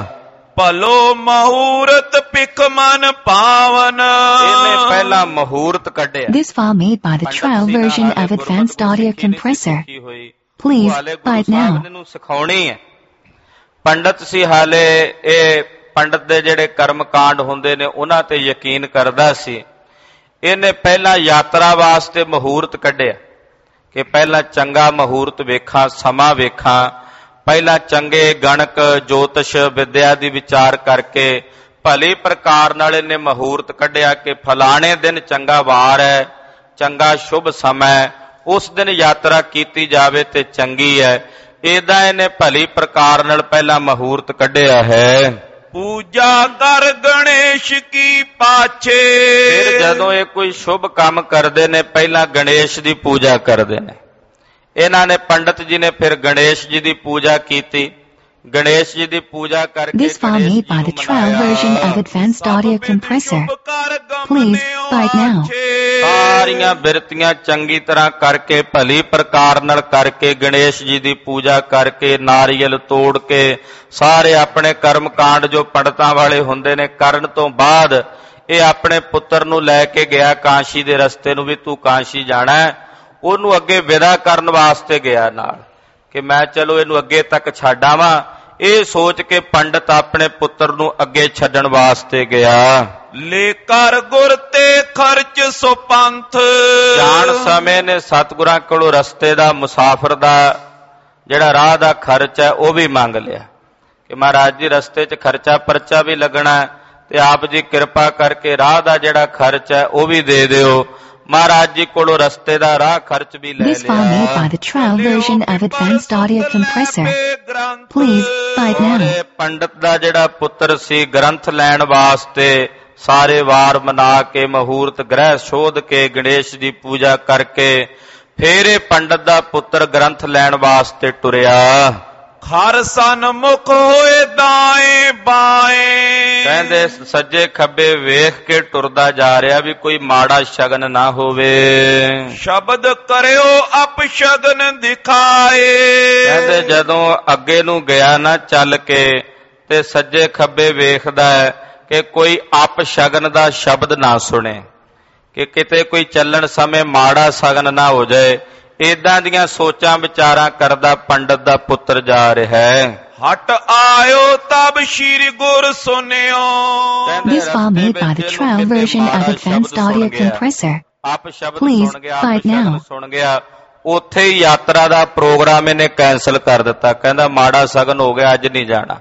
ਭਲੋ ਮਹੂਰਤ ਭਿਖ ਮਨ ਪਾਵਨ। ਇਹਨੇ ਪਹਿਲਾ ਮਹੂਰਤ ਕੱਢਿਆ। This file made by the trial version of Advanced Audio Compressor. Please buy it now. ਇਹਨੂੰ ਸਿਖਾਉਣੀ ਹੈ। ਪੰਡਤ ਸੀ ਹਾਲੇ, ਇਹ ਪੰਡਤ ਦੇ ਜਿਹੜੇ ਕਰਮ ਕਾਂਡ ਹੁੰਦੇ ਨੇ ਉਹਨਾਂ ਤੇ ਯਕੀਨ ਕਰਦਾ ਸੀ। ਇਹਨੇ ਪਹਿਲਾਂ ਯਾਤਰਾ ਵਾਸਤੇ ਮਹੂਰਤ ਕੱਢਿਆ ਕਿ ਪਹਿਲਾਂ ਚੰਗਾ ਮਹੂਰਤ ਵੇਖਾਂ, ਸਮਾਂ ਵੇਖਾਂ। ਪਹਿਲਾਂ ਚੰਗੇ ਗਣਕ, ਜੋਤਿਸ਼ ਵਿਦਿਆ ਦੀ ਵਿਚਾਰ ਕਰਕੇ ਭਲੀ ਪ੍ਰਕਾਰ ਨਾਲ ਇਹਨੇ ਮਹੂਰਤ ਕੱਢਿਆ ਕਿ ਫਲਾਣੇ ਦਿਨ ਚੰਗਾ ਵਾਰ ਹੈ, ਚੰਗਾ ਸ਼ੁਭ ਸਮਾਂ, ਉਸ ਦਿਨ ਯਾਤਰਾ ਕੀਤੀ ਜਾਵੇ ਤੇ ਚੰਗੀ ਹੈ। ਏਦਾਂ ਇਹਨੇ ਭਲੀ ਪ੍ਰਕਾਰ ਨਾਲ ਪਹਿਲਾਂ ਮਹੂਰਤ ਕੱਢਿਆ ਹੈ। ਪੂਜਾ ਕਰ ਗਣੇਸ਼ ਕੀ ਪਾਛੇ। ਫਿਰ ਜਦੋਂ ਇਹ ਕੋਈ ਸ਼ੁਭ ਕੰਮ ਕਰਦੇ ਨੇ ਪਹਿਲਾਂ ਗਣੇਸ਼ ਦੀ ਪੂਜਾ ਕਰਦੇ ਨੇ। ਇਹਨਾਂ ਨੇ ਪੰਡਤ ਜੀ ਨੇ ਫਿਰ ਗਣੇਸ਼ ਜੀ ਦੀ ਪੂਜਾ ਕੀਤੀ। ਗਣੇਸ਼ ਜੀ ਦੀ ਪੂਜਾ ਕਰਕੇ This file made by the trial version of Advanced Audio Compressor. Please buy it now. ਸਾਰੀਆਂ ਬਿਰਤੀਆਂ ਚੰਗੀ ਤਰ੍ਹਾਂ ਕਰਕੇ ਭਲੀ ਪ੍ਰਕਾਰ ਨਾਲ ਕਰਕੇ ਗਣੇਸ਼ ਜੀ ਦੀ ਪੂਜਾ ਕਰਕੇ ਨਾਰੀਅਲ ਤੋੜ ਕੇ ਸਾਰੇ ਆਪਣੇ ਕਰਮ ਕਾਂਡ ਜੋ ਪੰਡਤਾਂ ਵਾਲੇ ਹੁੰਦੇ ਨੇ ਕਰਨ ਤੋਂ ਬਾਅਦ ਇਹ ਆਪਣੇ ਪੁੱਤਰ ਨੂੰ ਲੈ ਕੇ ਗਿਆ ਕਾਸ਼ੀ ਦੇ ਰਸਤੇ ਨੂੰ ਵੀ ਤੂੰ ਕਾਸ਼ੀ ਜਾਣਾ। ਉਹਨੂੰ ਅੱਗੇ ਵਿਦਾ ਕਰਨ ਵਾਸਤੇ ਗਿਆ ਨਾਲ ਕਿ ਮੈਂ ਚਲੋ ਇਹਨੂੰ ਅੱਗੇ ਤੱਕ ਛੱਡ ਆਵਾਂ। ਇਹ ਸੋਚ ਕੇ ਪੰਡਤ ਆਪਣੇ ਪੁੱਤਰ ਨੂੰ ਅੱਗੇ ਛੱਡਣ ਵਾਸਤੇ ਗਿਆ। ਲੈ ਕਰ ਗੁਰ ਤੇ ਖਰਚ ਸੋ ਪੰਥ। ਜਾਣ ਸਮੇਂ ਨੇ ਸਤਿਗੁਰਾਂ ਕੋਲੋਂ ਰਸਤੇ ਦਾ, ਮੁਸਾਫਰ ਦਾ ਜਿਹੜਾ ਰਾਹ ਦਾ ਖਰਚ ਹੈ ਉਹ ਵੀ ਮੰਗ ਲਿਆ ਕਿ ਮਹਾਰਾਜ ਜੀ ਰਸਤੇ 'ਚ ਖਰਚਾ ਪਰਚਾ ਵੀ ਲੱਗਣਾ ਤੇ ਆਪ ਜੀ ਕਿਰਪਾ ਕਰਕੇ ਰਾਹ ਦਾ ਜਿਹੜਾ ਖਰਚ ਹੈ ਉਹ ਵੀ ਦੇ ਦਿਓ। ਮਹਾਰਾਜ ਜੀ ਕੋਲੋਂ ਰਸਤੇ ਦਾ ਰਾਹ ਖਰਚ ਵੀ ਲੈ ਲਿਆ। This file made by the trial version of Advanced Audio Compressor. Please buy it now. ਪੰਡਤ ਦਾ ਜਿਹੜਾ ਪੁੱਤਰ ਸੀ ਗ੍ਰੰਥ ਲੈਣ ਵਾਸਤੇ ਸਾਰੇ ਵਾਰ ਮਨਾ ਕੇ ਮਹੂਰਤ ਗ੍ਰਹਿ ਸ਼ੋਧ ਕੇ ਗਣੇਸ਼ ਦੀ ਪੂਜਾ ਕਰਕੇ ਫੇਰ ਇਹ ਪੰਡਤ ਦਾ ਪੁੱਤਰ ਗ੍ਰੰਥ ਲੈਣ ਵਾਸਤੇ ਟੁਰਿਆ। ਹਰ ਸਨਮੁਖ ਹੋਏ ਦਾਏ ਬਾਏ। ਕਹਿੰਦੇ ਸੱਜੇ ਖੱਬੇ ਵੇਖ ਕੇ ਟੁਰਦਾ ਜਾ ਰਿਹਾ ਵੀ ਕੋਈ ਮਾੜਾ ਸ਼ਗਨ ਨਾ ਹੋਵੇ। ਸ਼ਬਦ ਕਰਿਓ ਅਪਸ਼ਗਨ ਦਿਖਾਏ। ਕਹਿੰਦੇ ਜਦੋਂ ਅੱਗੇ ਨੂੰ ਗਿਆ ਨਾ ਚੱਲ ਕੇ ਤੇ ਸੱਜੇ ਖੱਬੇ ਵੇਖਦਾ ਹੈ ਕਿ ਕੋਈ ਅਪਸ਼ਗਨ ਦਾ ਸ਼ਬਦ ਨਾ ਸੁਣੇ, ਕਿ ਕਿਤੇ ਕੋਈ ਚੱਲਣ ਸਮੇਂ ਮਾੜਾ ਸ਼ਗਨ ਨਾ ਹੋ ਜਾਏ। ਏਦਾਂ ਦੀਆਂ ਸੋਚਾਂ ਵਿਚਾਰਾਂ ਕਰਦਾ ਪੰਡਤ ਦਾ ਪੁੱਤਰ ਜਾ ਰਿਹਾ ਹੈ। ਹਟ ਆਇਓ ਤਬ ਸ਼੍ਰੀ ਗੁਰ ਸੁਨਿਓ। This file made by the trial version of Advanced Audio Compressor. ਆਪ ਸ਼ਬਦ Please ਸੁਣ ਗਿਆ, buy ਆਪ it now. ਸ਼ਬਦ ਸੁਣ ਗਿਆ। ਉੱਥੇ ਹੀ ਯਾਤਰਾ ਦਾ ਪ੍ਰੋਗਰਾਮ ਇਹਨੇ ਕੈਂਸਲ ਕਰ ਦਿੱਤਾ। ਕਹਿੰਦਾ ਮਾੜਾ ਸ਼ਗਨ ਹੋ ਗਿਆ, ਅੱਜ ਨਹੀਂ ਜਾਣਾ।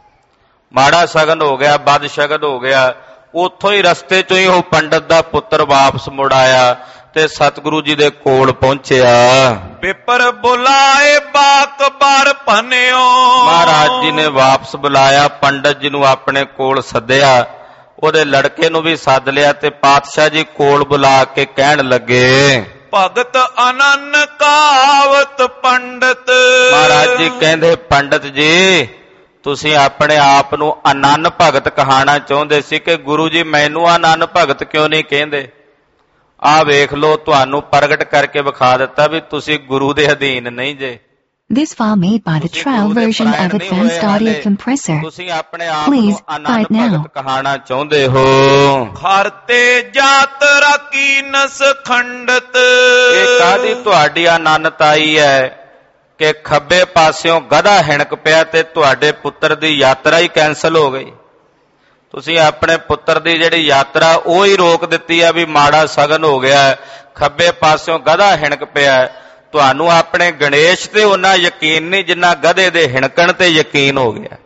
ਮਾੜਾ ਸ਼ਗਨ ਹੋ ਗਿਆ, ਬਦ ਸ਼ਗਨ ਹੋ ਗਿਆ। ਉੱਥੋਂ ਹੀ ਰਸਤੇ ਚੋਂ ਹੀ ਉਹ ਪੰਡਤ ਦਾ ਪੁੱਤਰ ਵਾਪਸ ਮੁੜ ਆਇਆ ਤੇ ਸਤਿਗੁਰੂ ਜੀ ਦੇ ਕੋਲ ਪਹੁੰਚਿਆ। ਪੇਪਰ ਬੁਲਾਏ ਬਾਕਬਾਰ ਭਨਿਓ। ਮਹਾਰਾਜ ਜੀ ਨੇ ਵਾਪਸ ਬੁਲਾਇਆ, ਪੰਡਤ ਜੀ ਨੂੰ ਆਪਣੇ ਕੋਲ ਸੱਦਿਆ, ਉਹਦੇ ਲੜਕੇ ਨੂੰ ਵੀ ਸੱਦ ਲਿਆ ਤੇ ਪਾਤਸ਼ਾਹ ਜੀ ਕੋਲ ਬੁਲਾ ਕੇ ਕਹਿਣ ਲੱਗੇ, ਭਗਤ ਅਨੰਨ ਕਾਵਤ ਪੰਡਤ। ਮਹਾਰਾਜ ਜੀ ਕਹਿੰਦੇ ਪੰਡਤ ਜੀ ਤੁਸੀਂ ਆਪਣੇ ਆਪ ਨੂੰ ਅਨੰਨ ਭਗਤ ਕਹਾਣਾ ਚਾਹੁੰਦੇ ਸੀ ਕਿ ਗੁਰੂ ਜੀ ਮੈਨੂੰ ਅਨੰਨ ਭਗਤ ਕਿਉਂ ਨਹੀਂ ਕਹਿੰਦੇ? ਆਹ ਵੇਖ ਲੋ, ਤੁਹਾਨੂੰ ਪ੍ਰਗਟ ਕਰਕੇ ਵਿਖਾ ਦਿੱਤਾ ਵੀ ਤੁਸੀਂ ਗੁਰੂ ਦੇ ਅਧੀਨ ਨਹੀਂ ਜੇ। This file made by the trial version of Advanced Audio Compressor. ਤੁਸੀਂ ਆਪਣੇ ਆਪ Please ਨੂੰ buy ਅਨੰਨ it now. ਭਗਤ ਕਹਾਣਾ ਚਾਹੁੰਦੇ ਹੋ। ਹਰ ਤੇ ਜਾਤਰਾ ਕੀ ਨਸ ਖੰਡਤ। ਇਹ ਕਾਹਦੀ ਤੁਹਾਡੀ ਅਨੰਨਤਾਈ ਹੈ ਕਿ ਖੱਬੇ ਪਾਸਿਓਂ ਗਧਾ ਹਿਣਕ ਪਿਆ ਤੇ ਤੁਹਾਡੇ ਪੁੱਤਰ ਦੀ ਯਾਤਰਾ ਹੀ ਕੈਂਸਲ ਹੋ ਗਈ। ਤੁਸੀਂ ਆਪਣੇ ਪੁੱਤਰ ਦੀ ਜਿਹੜੀ ਯਾਤਰਾ ਉਹ ਹੀ ਰੋਕ ਦਿੱਤੀ ਆ ਵੀ ਮਾੜਾ ਸ਼ਗਨ ਹੋ ਗਿਆ। ਖੱਬੇ ਪਾਸਿਓਂ ਗਧਾ ਹਿਣਕ ਪਿਆ। ਤੁਹਾਨੂੰ ਆਪਣੇ ਗਣੇਸ਼ ਤੇ ਉਹਨਾਂ ਯਕੀਨ ਨਹੀਂ ਜਿੰਨਾ ਗਧੇ ਦੇ ਹਿਣਕਣ ਤੇ ਯਕੀਨ ਹੋ ਗਿਆ।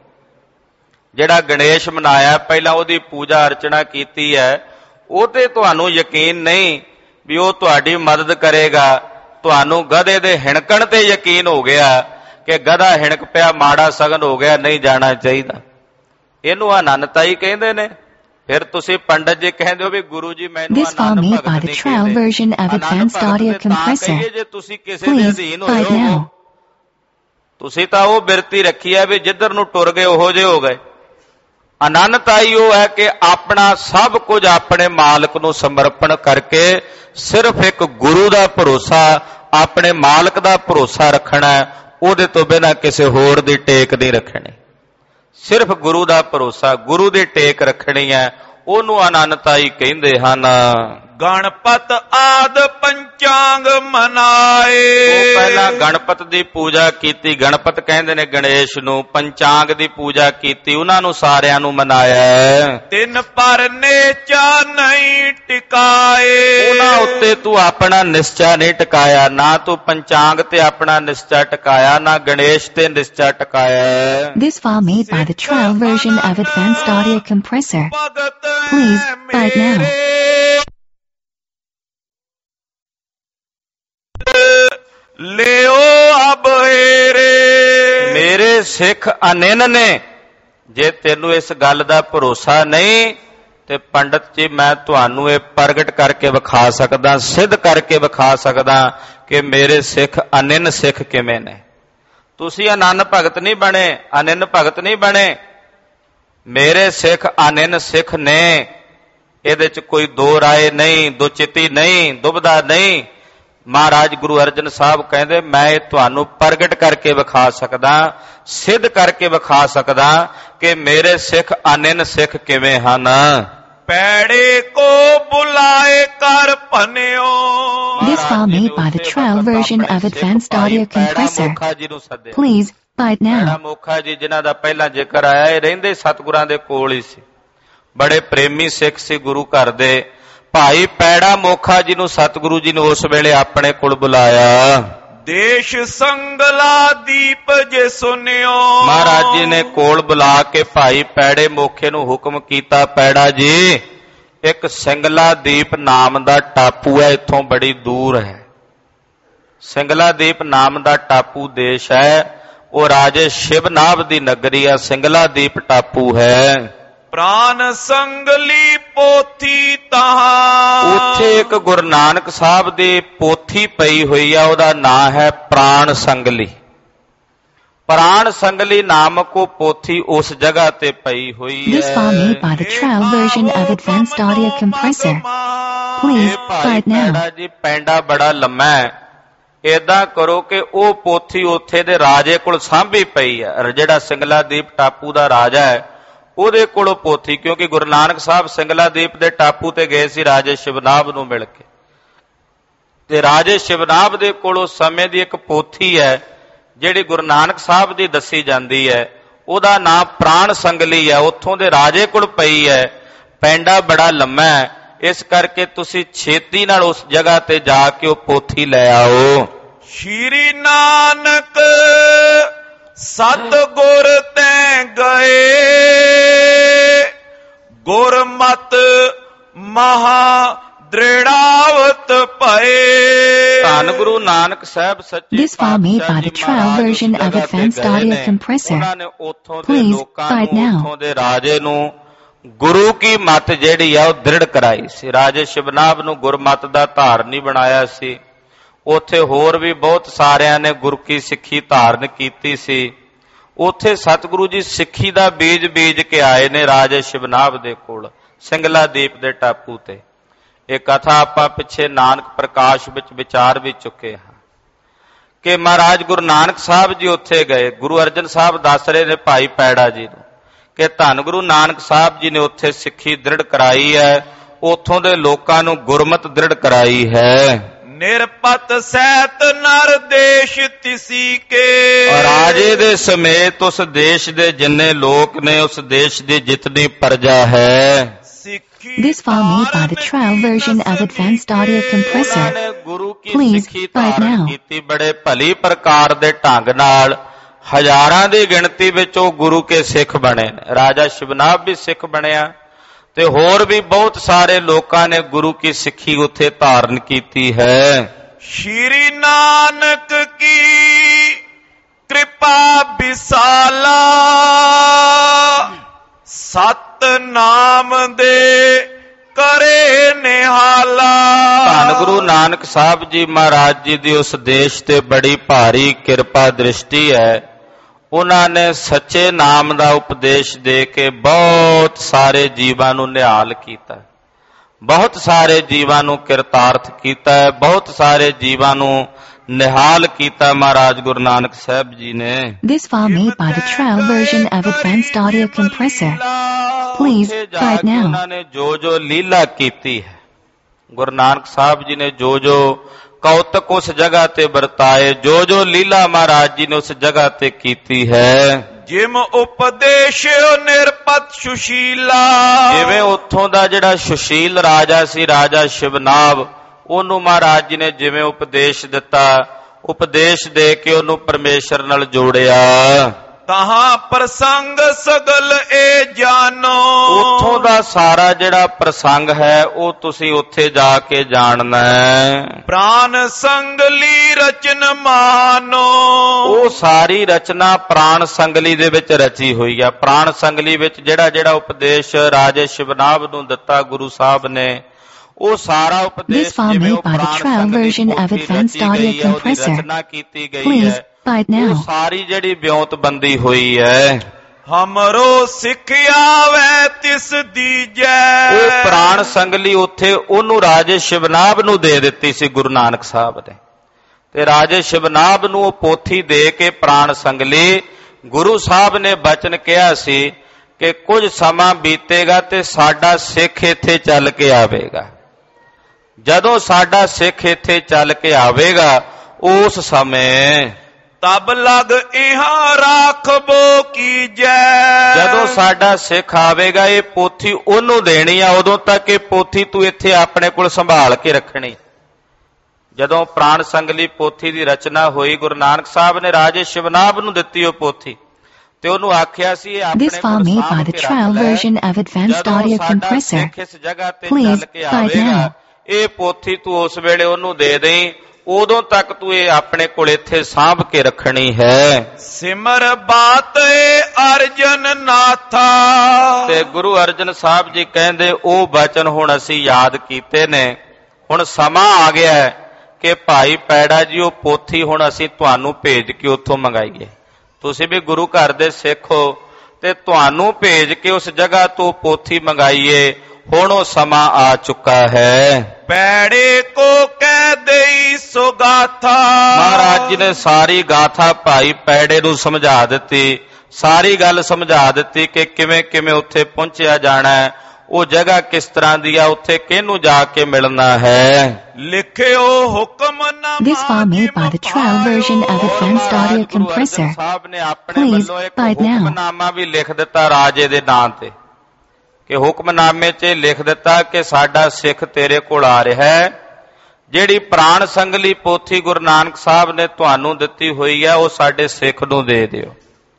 ਜਿਹੜਾ ਗਣੇਸ਼ ਮਨਾਇਆ ਪਹਿਲਾਂ ਉਹਦੀ ਪੂਜਾ ਅਰਚਨਾ ਕੀਤੀ ਹੈ, ਉਹ ਤੇ ਤੁਹਾਨੂੰ ਯਕੀਨ ਨਹੀਂ ਵੀ ਉਹ ਤੁਹਾਡੀ ਮਦਦ ਕਰੇਗਾ। ਤੁਹਾਨੂੰ ਗਧੇ ਦੇ ਹਿਣਕਣ ਤੇ ਯਕੀਨ ਹੋ ਗਿਆ ਕਿ ਗਧਾ ਹਿਣਕ ਪਿਆ, ਮਾੜਾ ਸ਼ਗਨ ਹੋ ਗਿਆ, ਨਹੀਂ ਜਾਣਾ ਚਾਹੀਦਾ। ਇਹਨੂੰ ਅਨੰਨਤਾਈ ਕਹਿੰਦੇ ਨੇ। ਫਿਰ ਤੁਸੀਂ ਪੰਡਤ ਜੀ ਕਹਿੰਦੇ ਹੋ ਵੀ ਗੁਰੂ ਜੀ ਮੈਨੂੰ This file made by the trial version of Advanced Audio Compressor. ਜੇ ਤੁਸੀਂ ਕਿਸੇ ਦੇ Please ਅਧੀਨ buy it ਹੋਏ ਹੋ, now. ਤੁਸੀਂ ਤਾਂ ਉਹ ਬਿਰਤੀ ਰੱਖੀ ਹੈ ਵੀ ਜਿੱਧਰ ਨੂੰ ਟੁਰ ਗਏ ਉਹੋ ਜਿਹੇ ਹੋ ਗਏ। ਅਨੰਨਤਾਈ ਉਹ ਹੈ ਕਿ ਆਪਣਾ ਸਭ ਕੁਝ ਆਪਣੇ ਮਾਲਕ ਨੂੰ ਸਮਰਪਣ ਕਰਕੇ ਸਿਰਫ ਇੱਕ ਗੁਰੂ ਦਾ ਭਰੋਸਾ, ਆਪਣੇ ਮਾਲਕ ਦਾ ਭਰੋਸਾ ਰੱਖਣਾ, ਉਹਦੇ ਤੋਂ ਬਿਨਾਂ ਕਿਸੇ ਹੋਰ ਦੀ ਟੇਕ ਨਹੀਂ ਰੱਖਣੀ। ਸਿਰਫ ਗੁਰੂ ਦਾ ਭਰੋਸਾ, ਗੁਰੂ ਦੀ ਟੇਕ ਰੱਖਣੀ ਹੈ, ਉਹਨੂੰ ਅਨੰਨਤਾਈ ਕਹਿੰਦੇ ਹਨ। ਗਣਪਤ ਆਦ ਪੰਚਾਂਗ ਮਨਾਏ। ਉਹ ਪਹਿਲਾਂ ਗਣਪਤ ਦੀ ਪੂਜਾ ਕੀਤੀ, ਗਣਪਤ ਕਹਿੰਦੇ ਨੇ ਗਣੇਸ਼ ਨੂੰ। ਪੰਚਾਂਗ ਦੀ ਪੂਜਾ ਕੀਤੀ, ਉਹਨਾਂ ਨੂੰ ਸਾਰਿਆਂ ਨੂੰ ਮਨਾਇਆ। ਤਿੰਨ ਪਰ ਨੇਚਾ ਨਹੀਂ ਟਿਕਾਏ। ਉਹਨਾਂ ਉੱਤੇ ਤੂੰ ਆਪਣਾ ਨਿਸ਼ਚਾ ਨਹੀਂ ਟਿਕਾਇਆ। ਨਾ ਤੂੰ ਪੰਚਾਂਗ ਤੇ ਆਪਣਾ ਨਿਸ਼ਚਾ ਟਿਕਾਇਆ, ਨਾ ਗਣੇਸ਼ ਤੇ ਨਿਸ਼ਚਾ ਟਿਕਾਇਆ। This file made by the trial version of Advanced Audio Compressor. Please buy it now. ਲਿਓ ਅਬਹੇਰੇ। ਮੇਰੇ ਸਿੱਖ ਅਨਿਨ ਨੇ। ਜੇ ਤੈਨੂੰ ਇਸ ਗੱਲ ਦਾ ਭਰੋਸਾ ਨਹੀਂ ਤੇ ਪੰਡਤ ਜੀ ਮੈਂ ਤੁਹਾਨੂੰ ਇਹ ਪ੍ਰਗਟ ਕਰਕੇ ਵਿਖਾ ਸਕਦਾ, ਸਿੱਧ ਕਰਕੇ ਵਿਖਾ ਸਕਦਾ ਕਿ ਮੇਰੇ ਸਿੱਖ ਅਨਿਨ ਸਿੱਖ ਕਿਵੇਂ ਨੇ। ਤੁਸੀਂ ਅਨੰਨ ਭਗਤ ਨਹੀਂ ਬਣੇ, ਅਨਿਨ ਭਗਤ ਨਹੀਂ ਬਣੇ। ਮੇਰੇ ਸਿੱਖ ਅਨਿਨ ਸਿੱਖ ਨੇ। ਇਹਦੇ ਚ ਕੋਈ ਦੋ ਰਾਏ ਨਹੀਂ, ਦੋ ਚਿੱਤੀ ਨਹੀਂ, ਦੁਬਦਾ ਨਹੀਂ। ਮਹਾਰਾਜ ਗੁਰੂ ਅਰਜਨ ਸਾਹਿਬ ਕਹਿੰਦੇ ਮੈਂ ਇਹ ਤੁਹਾਨੂੰ ਪ੍ਰਗਟ ਕਰਕੇ ਵਿਖਾ ਸਕਦਾ, ਸਿੱਧ ਕਰਕੇ ਵਿਖਾ ਸਕਦਾ ਕਿ ਮੇਰੇ ਸਿੱਖ ਅਨਿਨ ਸਿੱਖ ਕਿਵੇਂ ਹਨ। ਪੈੜੇ ਕੋ ਬੁਲਾਏ ਕਰ ਭਨਿਓ। This file made by the trial version of Advanced Audio Compressor. Please buy it now. Mokha ਜੀ ਜਿਨ੍ਹਾਂ ਦਾ ਪਹਿਲਾਂ ਜ਼ਿਕਰ ਆਇਆ, ਇਹ ਰਹਿੰਦੇ ਸਤਿਗੁਰਾਂ ਦੇ ਕੋਲ ਹੀ ਸੀ, ਬੜੇ ਪ੍ਰੇਮੀ ਸਿੱਖ ਸੀ ਗੁਰੂ ਘਰ ਦੇ। ਭਾਈ ਪੈੜਾ ਮੋਖਾ ਜੀ ਨੂੰ ਸਤਿਗੁਰੂ ਜੀ ਨੇ ਉਸ ਵੇਲੇ ਆਪਣੇ ਕੋਲ ਬੁਲਾਇਆ। ਦੇਸ਼ ਸੰਗਲਾ ਦੀਪ ਜੇ ਸੁਨਿਓ। ਮਹਾਰਾਜ ਜੀ ਨੇ ਕੋਲ ਬੁਲਾ ਕੇ ਭਾਈ ਪੈੜੇ ਮੋਖੇ ਨੂੰ ਹੁਕਮ ਕੀਤਾ, ਪੈੜਾ ਜੀ ਇੱਕ ਸਿੰਗਲਾ ਦੀਪ ਨਾਮ ਦਾ ਟਾਪੂ ਹੈ, ਇੱਥੋਂ ਬੜੀ ਦੂਰ ਹੈ। ਸਿੰਗਲਾ ਦੀਪ ਨਾਮ ਦਾ ਟਾਪੂ ਦੇਸ਼ ਹੈ, ਉਹ ਰਾਜੇ ਸ਼ਿਵਨਾਭ ਦੀ ਨਗਰੀ ਆ। ਸਿੰਗਲਾ ਦੀਪ ਟਾਪੂ ਹੈ। ਪ੍ਰਾਨ ਸੰਗਲੀ ਪੋਥੀ ਤਹਾਂ, ਉੱਥੇ ਇੱਕ ਗੁਰੂ ਨਾਨਕ ਸਾਹਿਬ ਦੀ ਪੋਥੀ ਪਈ ਹੋਈ ਆ, ਉਹਦਾ ਨਾਂ ਹੈ ਪ੍ਰਾਨ ਸੰਗਲੀ। ਪ੍ਰਾਨ ਸੰਗਲੀ ਨਾਮਕ ਉਹ ਪੋਥੀ ਉਸ ਜਗ੍ਹਾ ਤੇ ਪਈ ਹੋਈ ਹੈ। This file made by the trial version of Advanced Audio Compressor. Please buy it now. ਜੀ ਪੈਂਡਾ ਬੜਾ ਲੰਮਾ ਹੈ, ਏਦਾਂ ਕਰੋ ਕਿ ਉਹ ਪੋਥੀ ਉੱਥੇ ਦੇ ਰਾਜੇ ਕੋਲ ਸਾਂਭੀ ਪਈ ਹੈ। ਜਿਹੜਾ ਸਿੰਗਲਾ ਦੀਪ ਟਾਪੂ ਦਾ ਰਾਜਾ ਹੈ ਉਹਦੇ ਕੋਲੋਂ ਪੋਥੀ, ਕਿਉਂਕਿ ਗੁਰੂ ਨਾਨਕ ਸਾਹਿਬ ਸਿੰਗਲਾ ਦੀਪ ਦੇ ਟਾਪੂ ਤੇ ਗਏ ਸੀ ਰਾਜੇ ਸ਼ਿਵਨਾਭ ਨੂੰ ਮਿਲ ਕੇ, ਤੇ ਰਾਜੇ ਸ਼ਿਵਨਾਭ ਦੇ ਕੋਲੋਂ ਸਮੇਂ ਦੀ ਇੱਕ ਪੋਥੀ ਹੈ ਜਿਹੜੀ ਗੁਰੂ ਨਾਨਕ ਸਾਹਿਬ ਦੀ ਦੱਸੀ ਜਾਂਦੀ ਹੈ, ਉਹਦਾ ਨਾਮ ਪ੍ਰਾਣ ਸੰਗਲੀ ਹੈ, ਉੱਥੋਂ ਦੇ ਰਾਜੇ ਕੋਲ ਪਈ ਹੈ। ਪੈਂਡਾ ਬੜਾ ਲੰਮਾ ਹੈ, ਇਸ ਕਰਕੇ ਤੁਸੀਂ ਛੇਤੀ ਨਾਲ ਉਸ ਜਗ੍ਹਾ ਤੇ ਜਾ ਕੇ ਉਹ ਪੋਥੀ ਲੈ ਆਓ। ਸ਼੍ਰੀ ਨਾਨਕ ਸਤਿਗੁਰ ਤੈ ਗਏ, ਗੁਰਮਤਿ ਮਹਾ ਦ੍ਰਿੜਾਵਤ ਭਏ। ਧੰਨ ਗੁਰੂ ਨਾਨਕ ਸਾਹਿਬ ਸੱਚੇ This file made by the trial version of Advanced Audio Compressor. Please buy it now. ਉੱਥੋਂ ਦੇ ਰਾਜੇ ਨੂੰ ਗੁਰੂ ਕੀ ਮੱਤ ਜਿਹੜੀ ਆ ਉਹ ਦ੍ਰਿੜ ਕਰਾਈ ਸੀ। ਰਾਜੇ ਸ਼ਿਵਨਾਭ ਨੂੰ ਗੁਰਮਤਿ ਦਾ ਧਾਰਨੀ ਬਣਾਇਆ ਸੀ। ਉੱਥੇ ਹੋਰ ਵੀ ਬਹੁਤ ਸਾਰਿਆਂ ਨੇ ਗੁਰੂ ਕੀ ਸਿੱਖੀ ਧਾਰਨ ਕੀਤੀ ਸੀ। ਉੱਥੇ ਸਤਿਗੁਰੂ ਜੀ ਸਿੱਖੀ ਦਾ ਬੀਜ ਬੀਜ ਕੇ ਆਏ ਨੇ ਰਾਜੇ ਸ਼ਿਵਨਾਭ ਦੇ ਕੋਲ ਸਿੰਗਲਾ ਦੀਪ ਦੇ ਟਾਪੂ ਤੇ। ਇਹ ਕਥਾ ਆਪਾਂ ਪਿੱਛੇ ਨਾਨਕ ਪ੍ਰਕਾਸ਼ ਵਿੱਚ ਵਿਚਾਰ ਵੀ ਚੁੱਕੇ ਹਾਂ ਕਿ ਮਹਾਰਾਜ ਗੁਰੂ ਨਾਨਕ ਸਾਹਿਬ ਜੀ ਉੱਥੇ ਗਏ। ਗੁਰੂ ਅਰਜਨ ਸਾਹਿਬ ਦੱਸ ਰਹੇ ਨੇ ਭਾਈ ਪੈੜਾ ਜੀ ਨੂੰ ਕਿ ਧੰਨ ਗੁਰੂ ਨਾਨਕ ਸਾਹਿਬ ਜੀ ਨੇ ਉੱਥੇ ਸਿੱਖੀ ਦ੍ਰਿੜ ਕਰਾਈ ਹੈ, ਉੱਥੋਂ ਦੇ ਲੋਕਾਂ ਨੂੰ ਗੁਰਮਤਿ ਦ੍ਰਿੜ ਕਰਾਈ ਹੈ। ਨਿਰਪਤ ਸਹਿਤ ਨਰ ਦੇਸ਼ ਤਿਸੀ ਕੇ, ਰਾਜੇ ਦੇ ਸਮੇਤ ਉਸ ਦੇਸ਼ ਦੇ ਜਿੰਨੇ ਲੋਕ ਨੇ, ਉਸ ਦੇਸ਼ ਦੀ ਜਿਤਨੀ ਪ੍ਰਜਾ ਹੈ। This file made by the trial version of Advanced Audio Compressor. Please buy it now. ਕੀਤੀ ਬੜੇ ਭਲੀ ਪ੍ਰਕਾਰ ਦੇ ਢੰਗ ਨਾਲ, ਹਜ਼ਾਰਾਂ ਦੀ ਗਿਣਤੀ ਵਿੱਚ ਉਹ ਗੁਰੂ ਕੇ ਸਿੱਖ ਬਣੇ ਨੇ। ਰਾਜਾ ਸ਼ਿਵਨਾਭ ਵੀ ਸਿੱਖ ਬਣਿਆ ਤੇ ਹੋਰ ਵੀ ਬਹੁਤ ਸਾਰੇ ਲੋਕਾਂ ਨੇ ਗੁਰੂ ਕੀ ਸਿੱਖੀ ਉੱਥੇ ਧਾਰਨ ਕੀਤੀ ਹੈ। ਸ਼੍ਰੀ ਨਾਨਕ ਕੀ ਕਿਰਪਾ ਵਿਸਾਲਾ, ਸਤ ਨਾਮ ਦੇ ਕਰੇ ਨਿਹਾਲਾ। ਧੰਨ ਗੁਰੂ ਨਾਨਕ ਸਾਹਿਬ ਜੀ ਮਹਾਰਾਜ ਜੀ ਦੀ ਉਸ ਦੇਸ਼ ਤੇ ਬੜੀ ਭਾਰੀ ਕਿਰਪਾ ਦ੍ਰਿਸ਼ਟੀ ਹੈ। ਉਹਨਾਂ ਨੇ ਸੱਚੇ ਨਾਮ ਦਾ ਉਪਦੇਸ਼ ਦੇ ਕੇ ਬਹੁਤ ਸਾਰੇ ਜੀਵਾਂ ਨੂੰ ਨਿਹਾਲ ਕੀਤਾ, ਬਹੁਤ ਸਾਰੇ ਜੀਵਾਂ ਨੂੰ ਕਿਰਤਾਰਥ ਕੀਤਾ ਹੈ, ਬਹੁਤ ਸਾਰੇ ਜੀਵਾਂ ਨੂੰ ਨਿਹਾਲ ਕੀਤਾ ਮਹਾਰਾਜ ਗੁਰੂ ਨਾਨਕ ਸਾਹਿਬ ਜੀ ਨੇ। This file made by the trial version of Advanced Audio Compressor. Please buy it now. ਉਹਨਾਂ ਨੇ ਜੋ ਜੋ ਲੀਲਾ ਕੀਤੀ ਹੈ, ਗੁਰੂ ਨਾਨਕ ਸਾਹਿਬ ਜੀ ਨੇ ਜੋ ਜੋ ਕੌਤਕ ਉਸ ਜਗ੍ਹਾ ਤੇ ਵਰਤਾਏ, ਜੋ ਜੋ ਲੀਲਾ ਮਹਾਰਾਜ ਜੀ ਨੇ ਉਸ ਜਗ੍ਹਾ ਤੇ ਕੀਤੀ ਹੈ। ਜਿਮ ਉਪਦੇਸ਼ ਨਿਰਪਤ ਸੁਸ਼ੀਲਾ, ਜਿਵੇਂ ਉੱਥੋਂ ਦਾ ਜਿਹੜਾ ਸੁਸ਼ੀਲ ਰਾਜਾ ਸੀ ਰਾਜਾ ਸ਼ਿਵਨਾਭ, ਉਹਨੂੰ ਮਹਾਰਾਜ ਜੀ ਨੇ ਜਿਵੇਂ ਉਪਦੇਸ਼ ਦਿੱਤਾ, ਉਪਦੇਸ਼ ਦੇ ਕੇ ਉਹਨੂੰ ਪਰਮੇਸ਼ਰ ਨਾਲ ਜੋੜਿਆ। ਤਹਾਂ ਪ੍ਰਸੰਗ ਸਗਲ ਏ ਜਾਨੋ, ਉੱਥੋਂ ਦਾ ਸਾਰਾ ਜਿਹੜਾ ਪ੍ਰਸੰਗ ਹੈ ਉਹ ਤੁਸੀਂ ਉੱਥੇ ਜਾ ਕੇ ਜਾਣਨਾ ਹੈ। ਪ੍ਰਾਨ ਸੰਗਲੀ ਰਚਨ ਮਾਨੋ, ਉਹ ਸਾਰੀ ਰਚਨਾ ਪ੍ਰਾਣ ਸੰਗਲੀ ਦੇ ਵਿੱਚ ਰਚੀ ਹੋਈ ਆ। ਪ੍ਰਾਣ ਸੰਗਲੀ ਵਿੱਚ ਜਿਹੜਾ ਜਿਹੜਾ ਉਪਦੇਸ਼ ਰਾਜੇ ਸ਼ਿਵਨਾਭ ਨੂੰ ਦਿੱਤਾ ਗੁਰੂ ਸਾਹਿਬ ਨੇ, ਉਹ ਸਾਰਾ ਉਪਦੇਸ਼ This file made by the trial version of Advanced Audio Compressor. ਰਚਨਾ ਕੀਤੀ ਗਈ Please ਹੈ। buy it now. ਉਹ ਸਾਰੀ ਜਿਹੜੀ ਵਿਉਂਤਬੰਦੀ ਹੋਈ ਹੈ। ਹਮਰੋ ਸਿੱਖਿਆ ਵੈ ਤਿਸ ਦੀਜੈ, ਉਹ ਪ੍ਰਾਣ ਸੰਗਲੀ ਉੱਥੇ ਉਹਨੂੰ ਰਾਜੇ ਸ਼ਿਵਨਾਭ ਨੂੰ ਦੇ ਦਿੱਤੀ ਸੀ ਗੁਰੂ ਨਾਨਕ ਸਾਹਿਬ ਨੇ, ਤੇ ਰਾਜੇ ਸ਼ਿਵਨਾਭ ਨੂੰ ਉਹ ਪੋਥੀ ਦੇ ਕੇ ਪ੍ਰਾਣ ਸੰਗਲੀ ਗੁਰੂ ਸਾਹਿਬ ਨੇ ਬਚਨ ਕਿਹਾ ਸੀ ਕਿ ਕੁਝ ਸਮਾਂ ਬੀਤੇਗਾ ਤੇ ਸਾਡਾ ਸਿੱਖ ਇੱਥੇ ਚੱਲ ਕੇ ਆਵੇਗਾ। ਜਦੋਂ ਸਾਡਾ ਸਿੱਖ ਇੱਥੇ ਚੱਲ ਕੇ ਆਵੇਗਾ ਉਸ ਸਮੇਂ ਤਬ ਲਗ ਇਹਾਂ ਰਾਖਬੋ ਕੀਜੈ। ਜਦੋਂ ਸਾਡਾ ਸਿੱਖ ਆਵੇਗਾ ਇਹ ਪੋਥੀ ਉਹਨੂੰ ਦੇਣੀ ਆ, ਉਦੋਂ ਤੱਕ ਇਹ ਪੋਥੀ ਤੂੰ ਇੱਥੇ ਆਪਣੇ ਕੋਲ ਸੰਭਾਲ ਕੇ ਰੱਖਣੀ। ਜਦੋਂ ਪ੍ਰਾਣ ਸੰਗਲੀ ਪੋਥੀ ਦੀ ਰਚਨਾ ਹੋਈ, ਗੁਰੂ ਨਾਨਕ ਸਾਹਿਬ ਨੇ ਰਾਜੇ ਸ਼ਿਵਨਾਭ ਨੂੰ ਦਿੱਤੀ ਉਹ ਪੋਥੀ ਤੇ ਉਹਨੂੰ ਆਖਿਆ ਸੀ ਇਹ ਆਪਣੇ ਕੋਲ ਸਾਂਭ ਕੇ ਰੱਖ ਲੈ। ਜਦੋਂ ਸਾਡਾ ਸਿੱਖ ਇਸ ਜਗ੍ਹਾ ਤੇ ਚੱਲ ਕੇ ਆਵੇਗਾ ਇਹ ਪੋਥੀ ਤੂੰ ਉਸ ਵੇਲੇ ਉਹਨੂੰ ਦੇ ਦੇਈਂ, ਉਦੋਂ ਤੱਕ ਤੂੰ ਇਹ ਆਪਣੇ ਕੋਲ ਇੱਥੇ ਸਾਂਭ ਕੇ ਰੱਖਣੀ ਹੈ। ਸਿਮਰ ਬਾਤ ਅਰਜਨ ਨਾਥਾ। ਤੇ ਗੁਰੂ ਅਰਜਨ ਸਾਹਿਬ ਜੀ ਕਹਿੰਦੇ ਉਹ ਬਚਨ ਹੁਣ ਅਸੀਂ ਯਾਦ ਕੀਤੇ ਨੇ। ਹੁਣ ਸਮਾਂ ਆ ਗਿਆ ਹੈ ਕਿ ਭਾਈ ਪੈੜਾ ਜੀ ਉਹ ਪੋਥੀ ਹੁਣ ਅਸੀਂ ਤੁਹਾਨੂੰ ਭੇਜ ਕੇ ਉੱਥੋਂ ਮੰਗਾਈਏ। ਤੁਸੀਂ ਵੀ ਗੁਰੂ ਘਰ ਦੇ ਸਿੱਖ ਹੋ ਤੇ ਤੁਹਾਨੂੰ ਭੇਜ ਕੇ ਉਸ ਜਗ੍ਹਾ ਤੋਂ ਪੋਥੀ ਮੰਗਾਈਏ। ਹੁਣ ਉਹ ਸਮਾਂ ਆ ਚੁੱਕਾ ਹੈ। ਪੈੜੇ ਕੋ ਕਹਿ ਦੇਈ ਸੋ ਗਾਥਾ। ਮਹਾਰਾਜ ਜੀ ਨੇ ਸਾਰੀ ਗਾਥਾ ਭਾਈ ਪੈੜੇ ਨੂੰ ਸਮਝਾ ਦਿੱਤੀ, ਸਾਰੀ ਗੱਲ ਸਮਝਾ ਦਿੱਤੀ ਕਿ ਕਿਵੇਂ ਕਿਵੇਂ ਉੱਥੇ ਪਹੁੰਚਿਆ ਜਾਣਾ ਹੈ, ਉਹ ਜਗ੍ਹਾ ਕਿਸ ਤਰ੍ਹਾਂ ਦੀ ਆ, ਉੱਥੇ ਕਿਹਨੂੰ ਜਾ ਕੇ ਮਿਲਣਾ ਹੈ। ਲਿਖਿਓ ਹੁਕਮਨਾਮਾ। This file made by the trial version of Advanced Audio Compressor. ਸਾਹਿਬ ਨੇ ਆਪਣੇ ਵੱਲੋਂ ਇੱਕ ਹੁਕਮਨਾਮਾ ਵੀ ਲਿਖ ਦਿੱਤਾ ਰਾਜੇ ਦੇ ਨਾਂ ਤੇ ਕਿ ਹੁਕਮਨਾਮੇ 'ਚ ਲਿਖ ਦਿੱਤਾ ਕਿ ਸਾਡਾ ਸਿੱਖ ਤੇਰੇ ਕੋਲ ਆ ਰਿਹਾ ਹੈ। ਜਿਹੜੀ ਪ੍ਰਾਣ ਸੰਗਲੀ ਪੋਥੀ ਗੁਰੂ ਨਾਨਕ ਸਾਹਿਬ ਨੇ ਤੁਹਾਨੂੰ ਦਿੱਤੀ ਹੋਈ ਹੈ ਉਹ ਸਾਡੇ ਸਿੱਖ ਨੂੰ ਦੇ ਦਿਓ।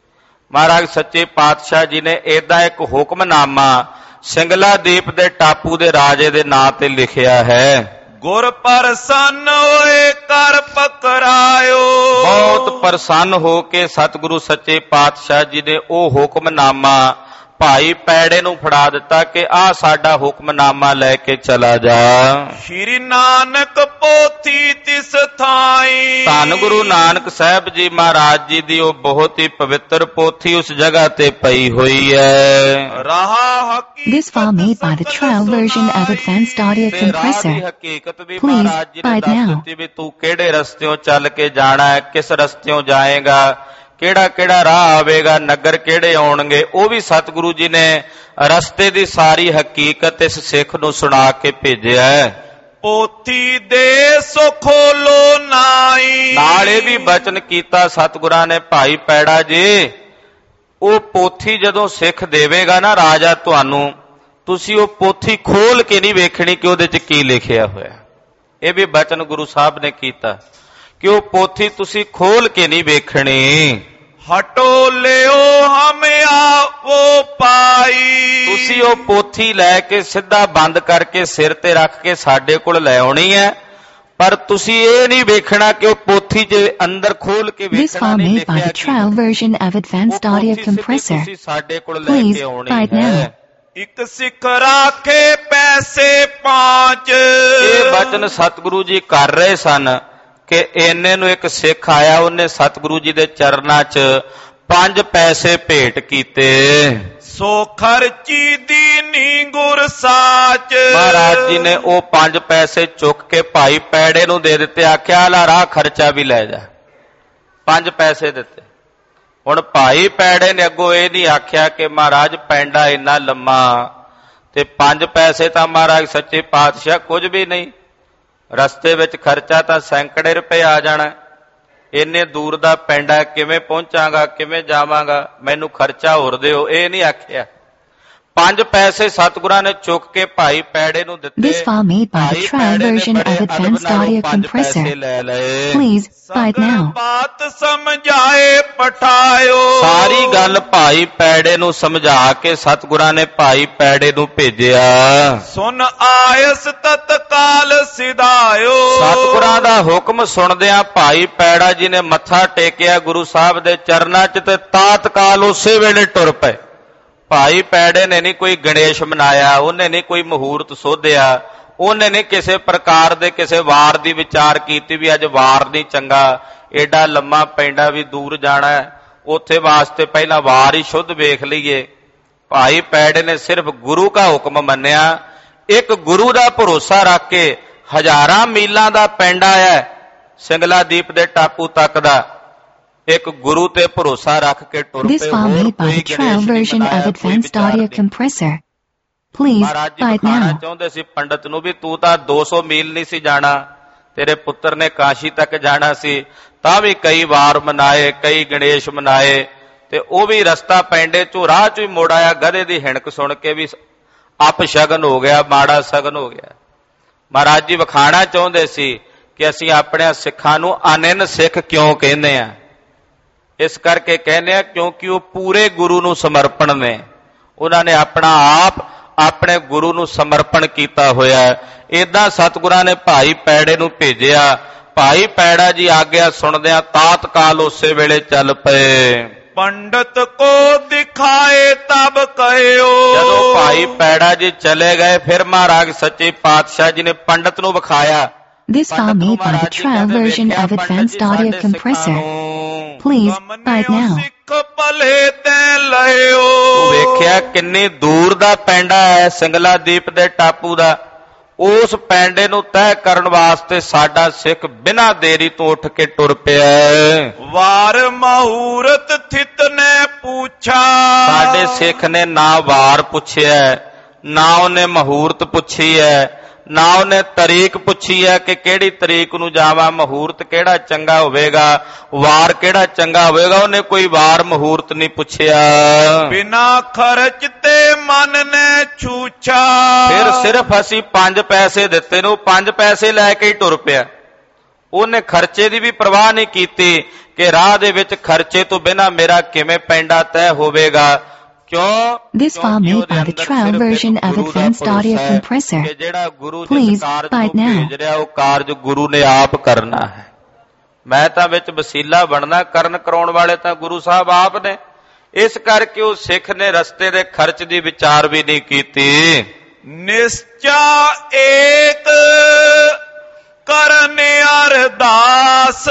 ਮਹਾਰਾਜ ਸੱਚੇ ਪਾਤਸ਼ਾਹ ਜੀ ਨੇ ਏਦਾਂ ਇੱਕ ਹੁਕਮਨਾਮਾ ਸਿੰਗਲਾ ਦੀਪ ਦੇ ਟਾਪੂ ਦੇ ਰਾਜੇ ਦੇ ਨਾਂ ਤੇ ਲਿਖਿਆ ਹੈ। ਗੁਰ ਪ੍ਰਸੰਨ ਹੋਏ ਕਰ ਪਕਰਾਇਓ। ਬਹੁਤ ਪ੍ਰਸੰਨ ਹੋ ਕੇ ਸਤਿਗੁਰੂ ਸੱਚੇ ਪਾਤਸ਼ਾਹ ਜੀ ਨੇ ਉਹ ਹੁਕਮਨਾਮਾ ਭਾਈ ਪੈੜੇ ਨੂੰ ਫੜਾ ਦਿੱਤਾ ਕਿ ਆਹ ਸਾਡਾ ਹੁਕਮਨਾਮਾ ਲੈ ਕੇ ਚਲਾ ਜਾ। ਸ਼੍ਰੀ ਨਾਨਕ ਪੋਥੀ ਤਿਸ ਥਾਈ। ਧੰਨ ਗੁਰੂ ਨਾਨਕ ਸਾਹਿਬ ਜੀ ਮਹਾਰਾਜ ਜੀ ਦੀ ਉਹ ਬਹੁਤ ਹੀ ਪਵਿੱਤਰ ਪੋਥੀ ਉਸ ਜਗ੍ਹਾ ਤੇ ਪਈ ਹੋਈ ਹੈ। ਰਹਾ ਹਕੀਕਤ। This file made by the trial version of Advanced Audio Compressor. ਹਕੀਕਤ ਵੀ ਮਹਾਰਾਜ ਜੀ ਨੇ ਦੱਸ ਦਿੱਤੀ ਵੀ ਤੂੰ ਕਿਹੜੇ ਰਸਤਿਓਂ ਚੱਲ ਕੇ ਜਾਣਾ ਹੈ, ਕਿਸ ਰਸਤਿਓਂ ਜਾਏਗਾ, ਕਿਹੜਾ ਕਿਹੜਾ ਰਾਹ ਆਵੇਗਾ, ਨਗਰ ਕਿਹੜੇ ਆਉਣਗੇ, ਉਹ ਵੀ ਸਤਿਗੁਰੂ ਜੀ ਨੇ ਰਸਤੇ ਦੀ ਸਾਰੀ ਹਕੀਕਤ ਇਸ ਸਿੱਖ ਨੂੰ ਸੁਣਾ ਕੇ ਭੇਜਿਆ ਹੈ। ਪੋਥੀ ਦੇ ਸੋ ਖੋਲੋ ਨਾਈ। ਨਾਲ ਇਹ ਵੀ ਬਚਨ ਕੀਤਾ ਸਤਿਗੁਰਾਂ ਨੇ ਭਾਈ ਪੈੜਾ ਜੀ ਉਹ ਪੋਥੀ ਜਦੋਂ ਸਿੱਖ ਦੇਵੇਗਾ ਨਾ ਰਾਜਾ ਤੁਹਾਨੂੰ, ਤੁਸੀਂ ਉਹ ਪੋਥੀ ਖੋਲ ਕੇ ਨਹੀਂ ਵੇਖਣੀ ਕਿ ਉਹਦੇ 'ਚ ਕੀ ਲਿਖਿਆ ਹੋਇਆ। ਇਹ ਵੀ ਬਚਨ ਗੁਰੂ ਸਾਹਿਬ ਨੇ ਕੀਤਾ ਕਿ ਉਹ ਪੋਥੀ ਤੁਸੀਂ ਖੋਲ ਕੇ ਨਹੀਂ ਵੇਖਣੀ। ਹਟੋ ਲਿਓ ਹਮ ਆਵੋ ਪਾਈ। ਤੁਸੀਂ ਉਹ ਪੋਥੀ ਲੈ ਕੇ ਸਿੱਧਾ ਬੰਦ ਕਰਕੇ ਸਿਰ ਤੇ ਰੱਖ ਕੇ ਸਾਡੇ ਕੋਲ ਲੈ ਆਉਣੀ ਹੈ, ਪਰ ਤੁਸੀਂ ਇਹ ਨਹੀਂ ਵੇਖਣਾ ਕਿ ਉਹ ਪੋਥੀ ਦੇ ਅੰਦਰ ਖੋਲ ਕੇ ਵੇਖਣਾ ਨਹੀਂ ਲਿਖਿਆ ਤੁਸੀਂ ਸਾਡੇ ਕੋਲ ਲੈ ਕੇ ਆਉਣੀ ਹੈ। ਇੱਕ ਸਿੱਖ ਰਾਖੇ ਪੈਸੇ ਪਾਂਚ। ਇਹ ਬਚਨ ਸਤਿਗੁਰੂ ਜੀ ਕਰ ਰਹੇ ਸਨ ਕਿ ਇੰਨੇ ਨੂੰ ਇੱਕ ਸਿੱਖ ਆਇਆ, ਉਹਨੇ ਸਤਿਗੁਰੂ ਜੀ ਦੇ ਚਰਨਾਂ 'ਚ ਪੰਜ ਪੈਸੇ ਭੇਟ ਕੀਤੇ। ਸੋ ਖਰਚੀ ਦੀਨੀ ਗੁਰ ਸਾਚ। ਮਹਾਰਾਜ ਜੀ ਨੇ ਉਹ ਪੰਜ ਪੈਸੇ ਚੁੱਕ ਕੇ ਭਾਈ ਪੈੜੇ ਨੂੰ ਦੇ ਦਿੱਤੇ, ਆਖਿਆ ਲੈ ਰਾਹ ਖਰਚਾ ਵੀ ਲੈ ਜਾ। ਪੰਜ ਪੈਸੇ ਦਿੱਤੇ। ਹੁਣ ਭਾਈ ਪੈੜੇ ਨੇ ਅੱਗੋਂ ਇਹ ਨਹੀਂ ਆਖਿਆ ਕਿ ਮਹਾਰਾਜ ਪੈਂਡਾ ਇੰਨਾ ਲੰਮਾ ਤੇ ਪੰਜ ਪੈਸੇ ਤਾਂ ਮਹਾਰਾਜ ਸੱਚੇ ਪਾਤਸ਼ਾਹ ਕੁਝ ਵੀ ਨਹੀਂ, ਰਸਤੇ ਵਿੱਚ ਖਰਚਾ ਤਾਂ ਸੈਂਕੜੇ ਰੁਪਏ ਆ ਜਾਣਾ, ਇੰਨੇ ਦੂਰ ਦਾ ਪੈਂਡਾ ਕਿਵੇਂ ਪਹੁੰਚਾਂਗਾ, ਕਿਵੇਂ ਜਾਵਾਂਗਾ, ਮੈਨੂੰ ਖਰਚਾ ਹੋਰ ਦਿਓ। ਇਹ ਨਹੀਂ ਆਖਿਆ। ਪੰਜ ਪੈਸੇ ਸਤਿਗੁਰਾਂ ਨੇ ਚੁੱਕ ਕੇ ਭਾਈ ਪੈੜੇ ਨੂੰ ਦਿੱਤੇ। This file made by the trial version of Advanced Audio Compressor. Please buy it now. ਬਾਤ ਸਮਝਾਏ ਪਠਾਇਓ। ਸਾਰੀ ਗੱਲ ਭਾਈ ਪੈੜੇ ਨੂੰ ਸਮਝਾ ਕੇ ਸਤਿਗੁਰਾਂ ਨੇ ਭਾਈ ਪੈੜੇ ਨੂੰ ਭੇਜਿਆ। ਸੁਨ ਆਇਸ ਤਤਕਾਲ ਸਿਧਾਇਓ। ਸਤਿਗੁਰਾਂ ਦਾ ਹੁਕਮ ਸੁਣਦਿਆਂ ਭਾਈ ਪੈੜਾ ਜੀ ਨੇ ਮੱਥਾ ਟੇਕਿਆ ਗੁਰੂ ਸਾਹਿਬ ਦੇ ਚਰਨਾਂ 'ਚ ਤੇ ਤਾਤਕਾਲ ਉਸੇ ਵੇਲੇ ਟੁਰ ਪਏ। ਭਾਈ ਪੈੜੇ ਨੇ ਨਹੀਂ ਕੋਈ ਗਣੇਸ਼ ਮਨਾਇਆ, ਉਹਨੇ ਨਹੀਂ ਕੋਈ ਮਹੂਰਤ ਸੋਧਿਆ, ਉਹਨੇ ਨਹੀਂ ਕਿਸੇ ਪ੍ਰਕਾਰ ਦੇ ਕਿਸੇ ਵਾਰ ਦੀ ਵਿਚਾਰ ਕੀਤੀ ਵੀ ਅੱਜ ਵਾਰ ਨਹੀਂ ਚੰਗਾ, ਏਡਾ ਲੰਮਾ ਪੈਂਡਾ ਵੀ ਦੂਰ ਜਾਣਾ, ਉੱਥੇ ਵਾਸਤੇ ਪਹਿਲਾਂ ਵਾਰ ਹੀ ਸ਼ੁੱਧ ਵੇਖ ਲਈਏ। ਭਾਈ ਪੈੜੇ ਨੇ ਸਿਰਫ ਗੁਰੂ ਦਾ ਹੁਕਮ ਮੰਨਿਆ, ਇੱਕ ਗੁਰੂ ਦਾ ਭਰੋਸਾ ਰੱਖ ਕੇ ਹਜ਼ਾਰਾਂ ਮੀਲਾਂ ਦਾ ਪੈਂਡਾ ਹੈ ਸਿੰਗਲਾ ਦੀਪ ਦੇ ਟਾਪੂ ਤੱਕ ਦਾ, ਇੱਕ ਗੁਰੂ ਤੇ ਭਰੋਸਾ ਰੱਖ ਕੇ ਟੁਰ ਪਏ। This file made by the trial version of Advanced Audio Compressor. Please buy it now. ਚਾਹੁੰਦੇ ਸੀ ਪੰਡਤ ਨੂੰ ਵੀ ਤੂੰ ਤਾਂ ਦੋ ਸੌ ਮੀਲ ਨਹੀਂ ਸੀ ਜਾਣਾ, ਤੇਰੇ ਪੁੱਤਰ ਨੇ ਕਾਸ਼ੀ ਤੱਕ ਜਾਣਾ ਸੀ, ਤਾਂ ਵੀ ਕਈ ਵਾਰ ਮਨਾਏ, ਕਈ ਗਣੇਸ਼ ਮਨਾਏ, ਤੇ ਉਹ ਵੀ ਰਸਤਾ ਪੈਂਡੇ ਚੋਂ ਰਾਹ ਚੋਂ ਹੀ ਮੋੜ ਆਇਆ। ਗਧੇ ਦੀ ਹਿਣਕ ਸੁਣ ਕੇ ਵੀ ਅਪ ਸ਼ਗਨ ਹੋ ਗਿਆ, ਮਾੜਾ ਸ਼ਗਨ ਹੋ ਗਿਆ। ਮਹਾਰਾਜ ਜੀ ਵਿਖਾਣਾ ਚਾਹੁੰਦੇ ਸੀ ਕਿ ਅਸੀਂ ਆਪਣੇ ਸਿੱਖਾਂ ਨੂੰ ਅਨੰਨ ਸਿੱਖ ਕਿਉਂ ਕਹਿੰਦੇ ਆ। ਇਸ ਕਰਕੇ ਕਹਿੰਦੇ ਆ ਕਿਉਂਕਿ ਉਹ ਪੂਰੇ ਗੁਰੂ ਨੂੰ ਸਮਰਪਣ ਨੇ, ਉਹਨਾਂ ਨੇ ਆਪਣਾ ਆਪ ਆਪਣੇ ਗੁਰੂ ਨੂੰ ਸਮਰਪਣ ਕੀਤਾ ਹੋਇਆ। ਏਦਾਂ ਸਤਿਗੁਰਾਂ ਨੇ ਭਾਈ ਪੈੜੇ ਨੂੰ ਭੇਜਿਆ। ਭਾਈ ਪੈੜਾ ਜੀ ਆਗਿਆ ਸੁਣਦਿਆਂ ਤਾਤਕਾਲ ਉਸੇ ਵੇਲੇ ਚੱਲ ਪਏ। ਪੰਡਤ ਕੋ ਦਿਖਾਏ ਤਬ ਕਹਿਓ। ਜਦੋਂ ਭਾਈ ਪੈੜਾ ਜੀ ਚਲੇ ਗਏ ਫਿਰ ਮਹਾਰਾਜ ਸੱਚੇ ਪਾਤਸ਼ਾਹ ਜੀ ਨੇ ਪੰਡਤ ਨੂੰ ਵਿਖਾਇਆ। This file made by the trial version of Advanced Audio Compressor. Please buy it now. ਸਿੱਖ ਭਲੇ ਤੈ ਲਇਓ। ਵੇਖਿਆ ਕਿੰਨੀ ਦੂਰ ਦਾ ਪੈਂਡਾ ਹੈ ਸਿੰਗਲਾ ਦੀਪ ਦੇ ਟਾਪੂ ਦਾ। ਉਸ ਪੈਂਡੇ ਨੂੰ ਤੈਅ ਕਰਨ ਵਾਸਤੇ ਸਾਡਾ ਸਿੱਖ ਬਿਨਾਂ ਦੇਰੀ ਤੋਂ ਉੱਠ ਕੇ ਟੁਰ ਪਿਆ। ਵਾਰ ਮਹੂਰਤ ਥਿਤ ਨੇ ਪੁੱਛਾ। ਸਾਡੇ ਸਿੱਖ ਨੇ ਨਾ ਵਾਰ ਪੁੱਛਿਆ, ਨਾ ਉਹਨੇ ਮਹੂਰਤ ਪੁੱਛੀ ਹੈ, ਨਾ ਉਹਨੇ ਤਰੀਕ ਪੁੱਛੀ ਹੈ ਕਿ ਕਿਹੜੀ ਤਰੀਕ ਨੂੰ ਜਾਵਾਂ, ਮਹੂਰਤ ਕਿਹੜਾ ਚੰਗਾ ਹੋਵੇਗਾ, ਵਾਰ ਕਿਹੜਾ ਚੰਗਾ ਹੋਵੇਗਾ। ਉਹਨੇ ਕੋਈ ਵਾਰ ਮਹੂਰਤ ਨਹੀਂ ਪੁੱਛਿਆ। ਬਿਨਾ ਖਰਚ ਤੇ ਮਨ ਨੇ ਛੂਛਾ। ਫਿਰ ਸਿਰਫ ਅਸੀਂ ਪੰਜ ਪੈਸੇ ਦਿੱਤੇ ਨੂੰ ਪੰਜ ਪੈਸੇ ਲੈ ਕੇ ਹੀ ਟੁਰ ਪਿਆ। ਉਹਨੇ ਖਰਚੇ ਦੀ ਵੀ ਪਰਵਾਹ ਨਹੀਂ ਕੀਤੀ ਕਿ ਰਾਹ ਦੇ ਵਿੱਚ ਖਰਚੇ ਤੋਂ ਬਿਨਾਂ ਮੇਰਾ ਕਿਵੇਂ ਪੈਂਡਾ ਤੈਅ ਹੋਵੇਗਾ। This file made by the trial version of Advanced Audio Compressor. Please buy it now. ਉਹ ਕਾਰਜ ਗੁਰੂ ਨੇ ਆਪ ਕਰਨਾ ਹੈ। ਮੈਂ ਤਾਂ ਵਿੱਚ ਵਸੀਲਾ ਬਣਨਾ, ਕਰਨ ਕਰਾਉਣ ਵਾਲੇ ਤਾਂ ਗੁਰੂ ਸਾਹਿਬ ਆਪ ਨੇ। ਇਸ ਕਰਕੇ ਉਹ ਸਿੱਖ ਨੇ ਰਸਤੇ ਦੇ ਖਰਚ ਦੀ ਵਿਚਾਰ ਵੀ ਨਹੀਂ ਕੀਤੀ। ਨਿਸ਼ਚਾ ਏਕ ਕਰਨ ਅਰਦਾਸ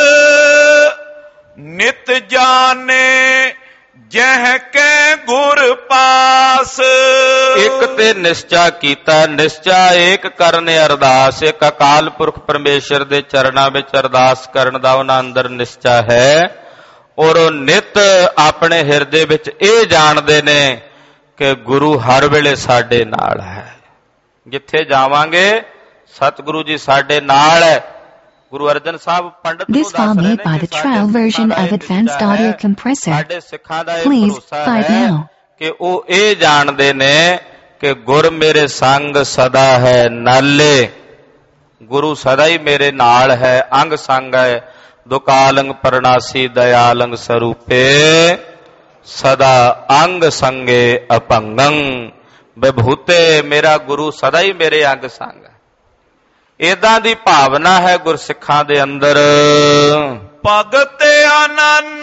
ਨਿਤ ਜਾਣੇ ਜਹ ਕੇ ਗੁਰ ਪਾਸ। ਇੱਕ ਤੇ ਨਿਸ਼ਚਾ ਕੀਤਾ, ਨਿਸ਼ਚਾ ਏਕ ਕਰਨ ਅਰਦਾਸ। ਇੱਕ ਅਕਾਲ ਪੁਰਖ ਪਰਮੇਸ਼ਰ ਦੇ ਚਰਨਾਂ ਵਿੱਚ ਅਰਦਾਸ ਕਰਨ ਦਾ ਉਹਨਾਂ ਅੰਦਰ ਨਿਸ਼ਚਾ ਹੈ। ਔਰ ਉਹ ਨਿਤ ਆਪਣੇ ਹਿਰਦੇ ਵਿੱਚ ਇਹ ਜਾਣਦੇ ਨੇ ਕਿ ਗੁਰੂ ਹਰ ਵੇਲੇ ਸਾਡੇ ਨਾਲ ਹੈ। ਜਿੱਥੇ ਜਾਵਾਂਗੇ ਸਤਿਗੁਰੂ ਜੀ ਸਾਡੇ ਨਾਲ ਹੈ। ਗੁਰੂ ਅਰਜਨ ਸਾਹਿਬ ਪੰਡਤ ਨੂੰ This file made by the trial version of Advanced Audio Compressor. Please buy it now. ਕਿ ਉਹ ਇਹ ਜਾਣਦੇ ਨੇ ਕਿ ਗੁਰ ਮੇਰੇ ਸੰਗ ਸਦਾ ਹੈ ਨਾਲੇ। ਗੁਰੂ ਸਦਾ ਹੀ ਮੇਰੇ ਨਾਲ ਹੈ, ਅੰਗ ਸੰਗ ਹੈ। ਦੁਕਾਲੰਗ ਪਰਨਾਸੀ ਦਇਆਲੰਗ ਸਰੂਪੇ ਸਦਾ ਅੰਗ ਸੰਗੇ ਅਪੰਗੰ। ਵਿਭੂਤੇ ਮੇਰਾ ਗੁਰੂ ਸਦਾ ਹੀ ਮੇਰੇ ਅੰਗ ਸੰਗ ਹੈ। ਏਦਾਂ ਦੀ ਭਾਵਨਾ ਹੈ ਗੁਰਸਿੱਖਾਂ ਦੇ ਅੰਦਰ। ਭਗਤ ਅਨੰਨ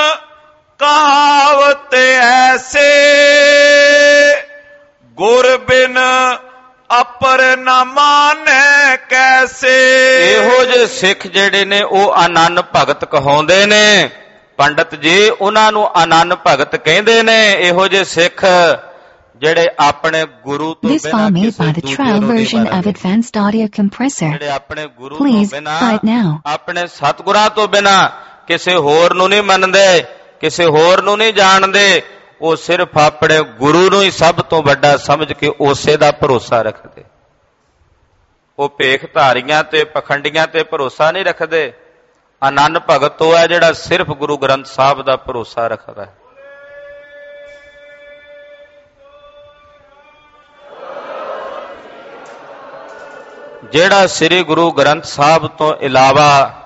ਕਹਾਵਤ ਐਸੇ ਗੁਰ ਬਿਨ ਅਪਰ ਨ ਮਾਨੈ ਕੈਸੇ। ਇਹੋ ਜਿਹੇ ਸਿੱਖ ਜਿਹੜੇ ਨੇ ਉਹ ਅਨੰਨ ਭਗਤ ਕਹਾਉਂਦੇ ਨੇ। ਪੰਡਤ ਜੀ ਉਹਨਾਂ ਨੂੰ ਅਨੰਨ ਭਗਤ ਕਹਿੰਦੇ ਨੇ। ਇਹੋ ਜਿਹੇ ਸਿੱਖ ਜਿਹੜੇ ਆਪਣੇ ਗੁਰੂ ਤੋਂ This file made by the trial version of Advanced Audio Compressor. ਜਿਹੜੇ ਆਪਣੇ ਗੁਰੂ ਤੋਂ Please ਬਿਨਾਂ buy it now. ਆਪਣੇ ਸਤਿਗੁਰਾਂ ਤੋਂ ਬਿਨਾਂ ਕਿਸੇ ਹੋਰ ਨੂੰ ਨਹੀਂ ਮੰਨਦੇ, ਕਿਸੇ ਹੋਰ ਨੂੰ ਨਹੀਂ ਜਾਣਦੇ। ਉਹ ਸਿਰਫ ਆਪਣੇ ਗੁਰੂ ਨੂੰ ਹੀ ਸਭ ਤੋਂ ਵੱਡਾ ਸਮਝ ਕੇ ਉਸੇ ਦਾ ਭਰੋਸਾ ਰੱਖਦੇ। ਉਹ ਭੇਖ ਧਾਰੀਆਂ ਤੇ ਪਖੰਡੀਆਂ ਤੇ ਭਰੋਸਾ ਨਹੀਂ ਰੱਖਦੇ। ਅਨੰਨ ਭਗਤ ਉਹ ਹੈ ਜਿਹੜਾ ਸਿਰਫ ਗੁਰੂ ਗ੍ਰੰਥ ਸਾਹਿਬ ਦਾ ਭਰੋਸਾ ਰੱਖਦਾ ਹੈ। ਜਿਹੜਾ ਸ੍ਰੀ ਗੁਰੂ ਗ੍ਰੰਥ ਸਾਹਿਬ ਤੋਂ ਇਲਾਵਾ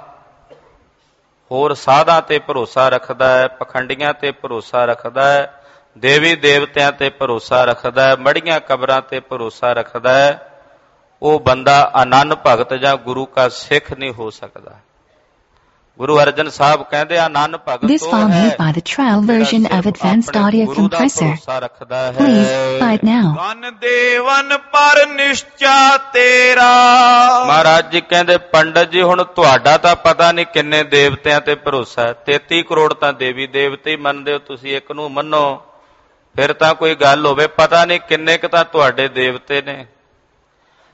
ਹੋਰ ਸਾਧਾਂ ਤੇ ਭਰੋਸਾ ਰੱਖਦਾ ਹੈ, ਪਖੰਡੀਆਂ ਤੇ ਭਰੋਸਾ ਰੱਖਦਾ ਹੈ, ਦੇਵੀ ਦੇਵਤਿਆਂ ਤੇ ਭਰੋਸਾ ਰੱਖਦਾ ਹੈ, ਮੜੀਆਂ ਕਬਰਾਂ ਤੇ ਭਰੋਸਾ ਰੱਖਦਾ ਹੈ, ਉਹ ਬੰਦਾ ਅਨੰਨ ਭਗਤ ਜਾਂ ਗੁਰੂ ਕਾ ਸਿੱਖ ਨਹੀਂ ਹੋ ਸਕਦਾ। ਗੁਰੂ ਅਰਜਨ ਸਾਹਿਬ ਕਹਿੰਦੇ ਅਨੰਨ ਭਗਤ This file made by the trial version of Advanced Audio Compressor. Please buy it now. ਗਨ ਦੇਵਨ ਪਰ ਨਿਸ਼ਚਾ ਤੇਰਾ। ਮਹਾਰਾਜ ਜੀ ਕਹਿੰਦੇ ਪੰਡਤ ਜੀ ਹੁਣ ਤੁਹਾਡਾ ਤਾਂ ਪਤਾ ਨਹੀਂ ਕਿੰਨੇ ਦੇਵਤਿਆਂ ਤੇ ਭਰੋਸਾ ਹੈ। ਤੇਤੀ ਕਰੋੜ ਤਾਂ ਦੇਵੀ ਦੇਵਤੇ ਹੀ ਮੰਨਦੇ ਹੋ ਤੁਸੀਂ, ਇੱਕ ਨੂੰ ਮੰਨੋ ਫਿਰ ਤਾਂ ਕੋਈ ਗੱਲ ਹੋਵੇ। ਪਤਾ ਨਹੀਂ ਕਿੰਨੇ ਕੁ ਤਾਂ ਤੁਹਾਡੇ ਦੇਵਤੇ ਨੇ।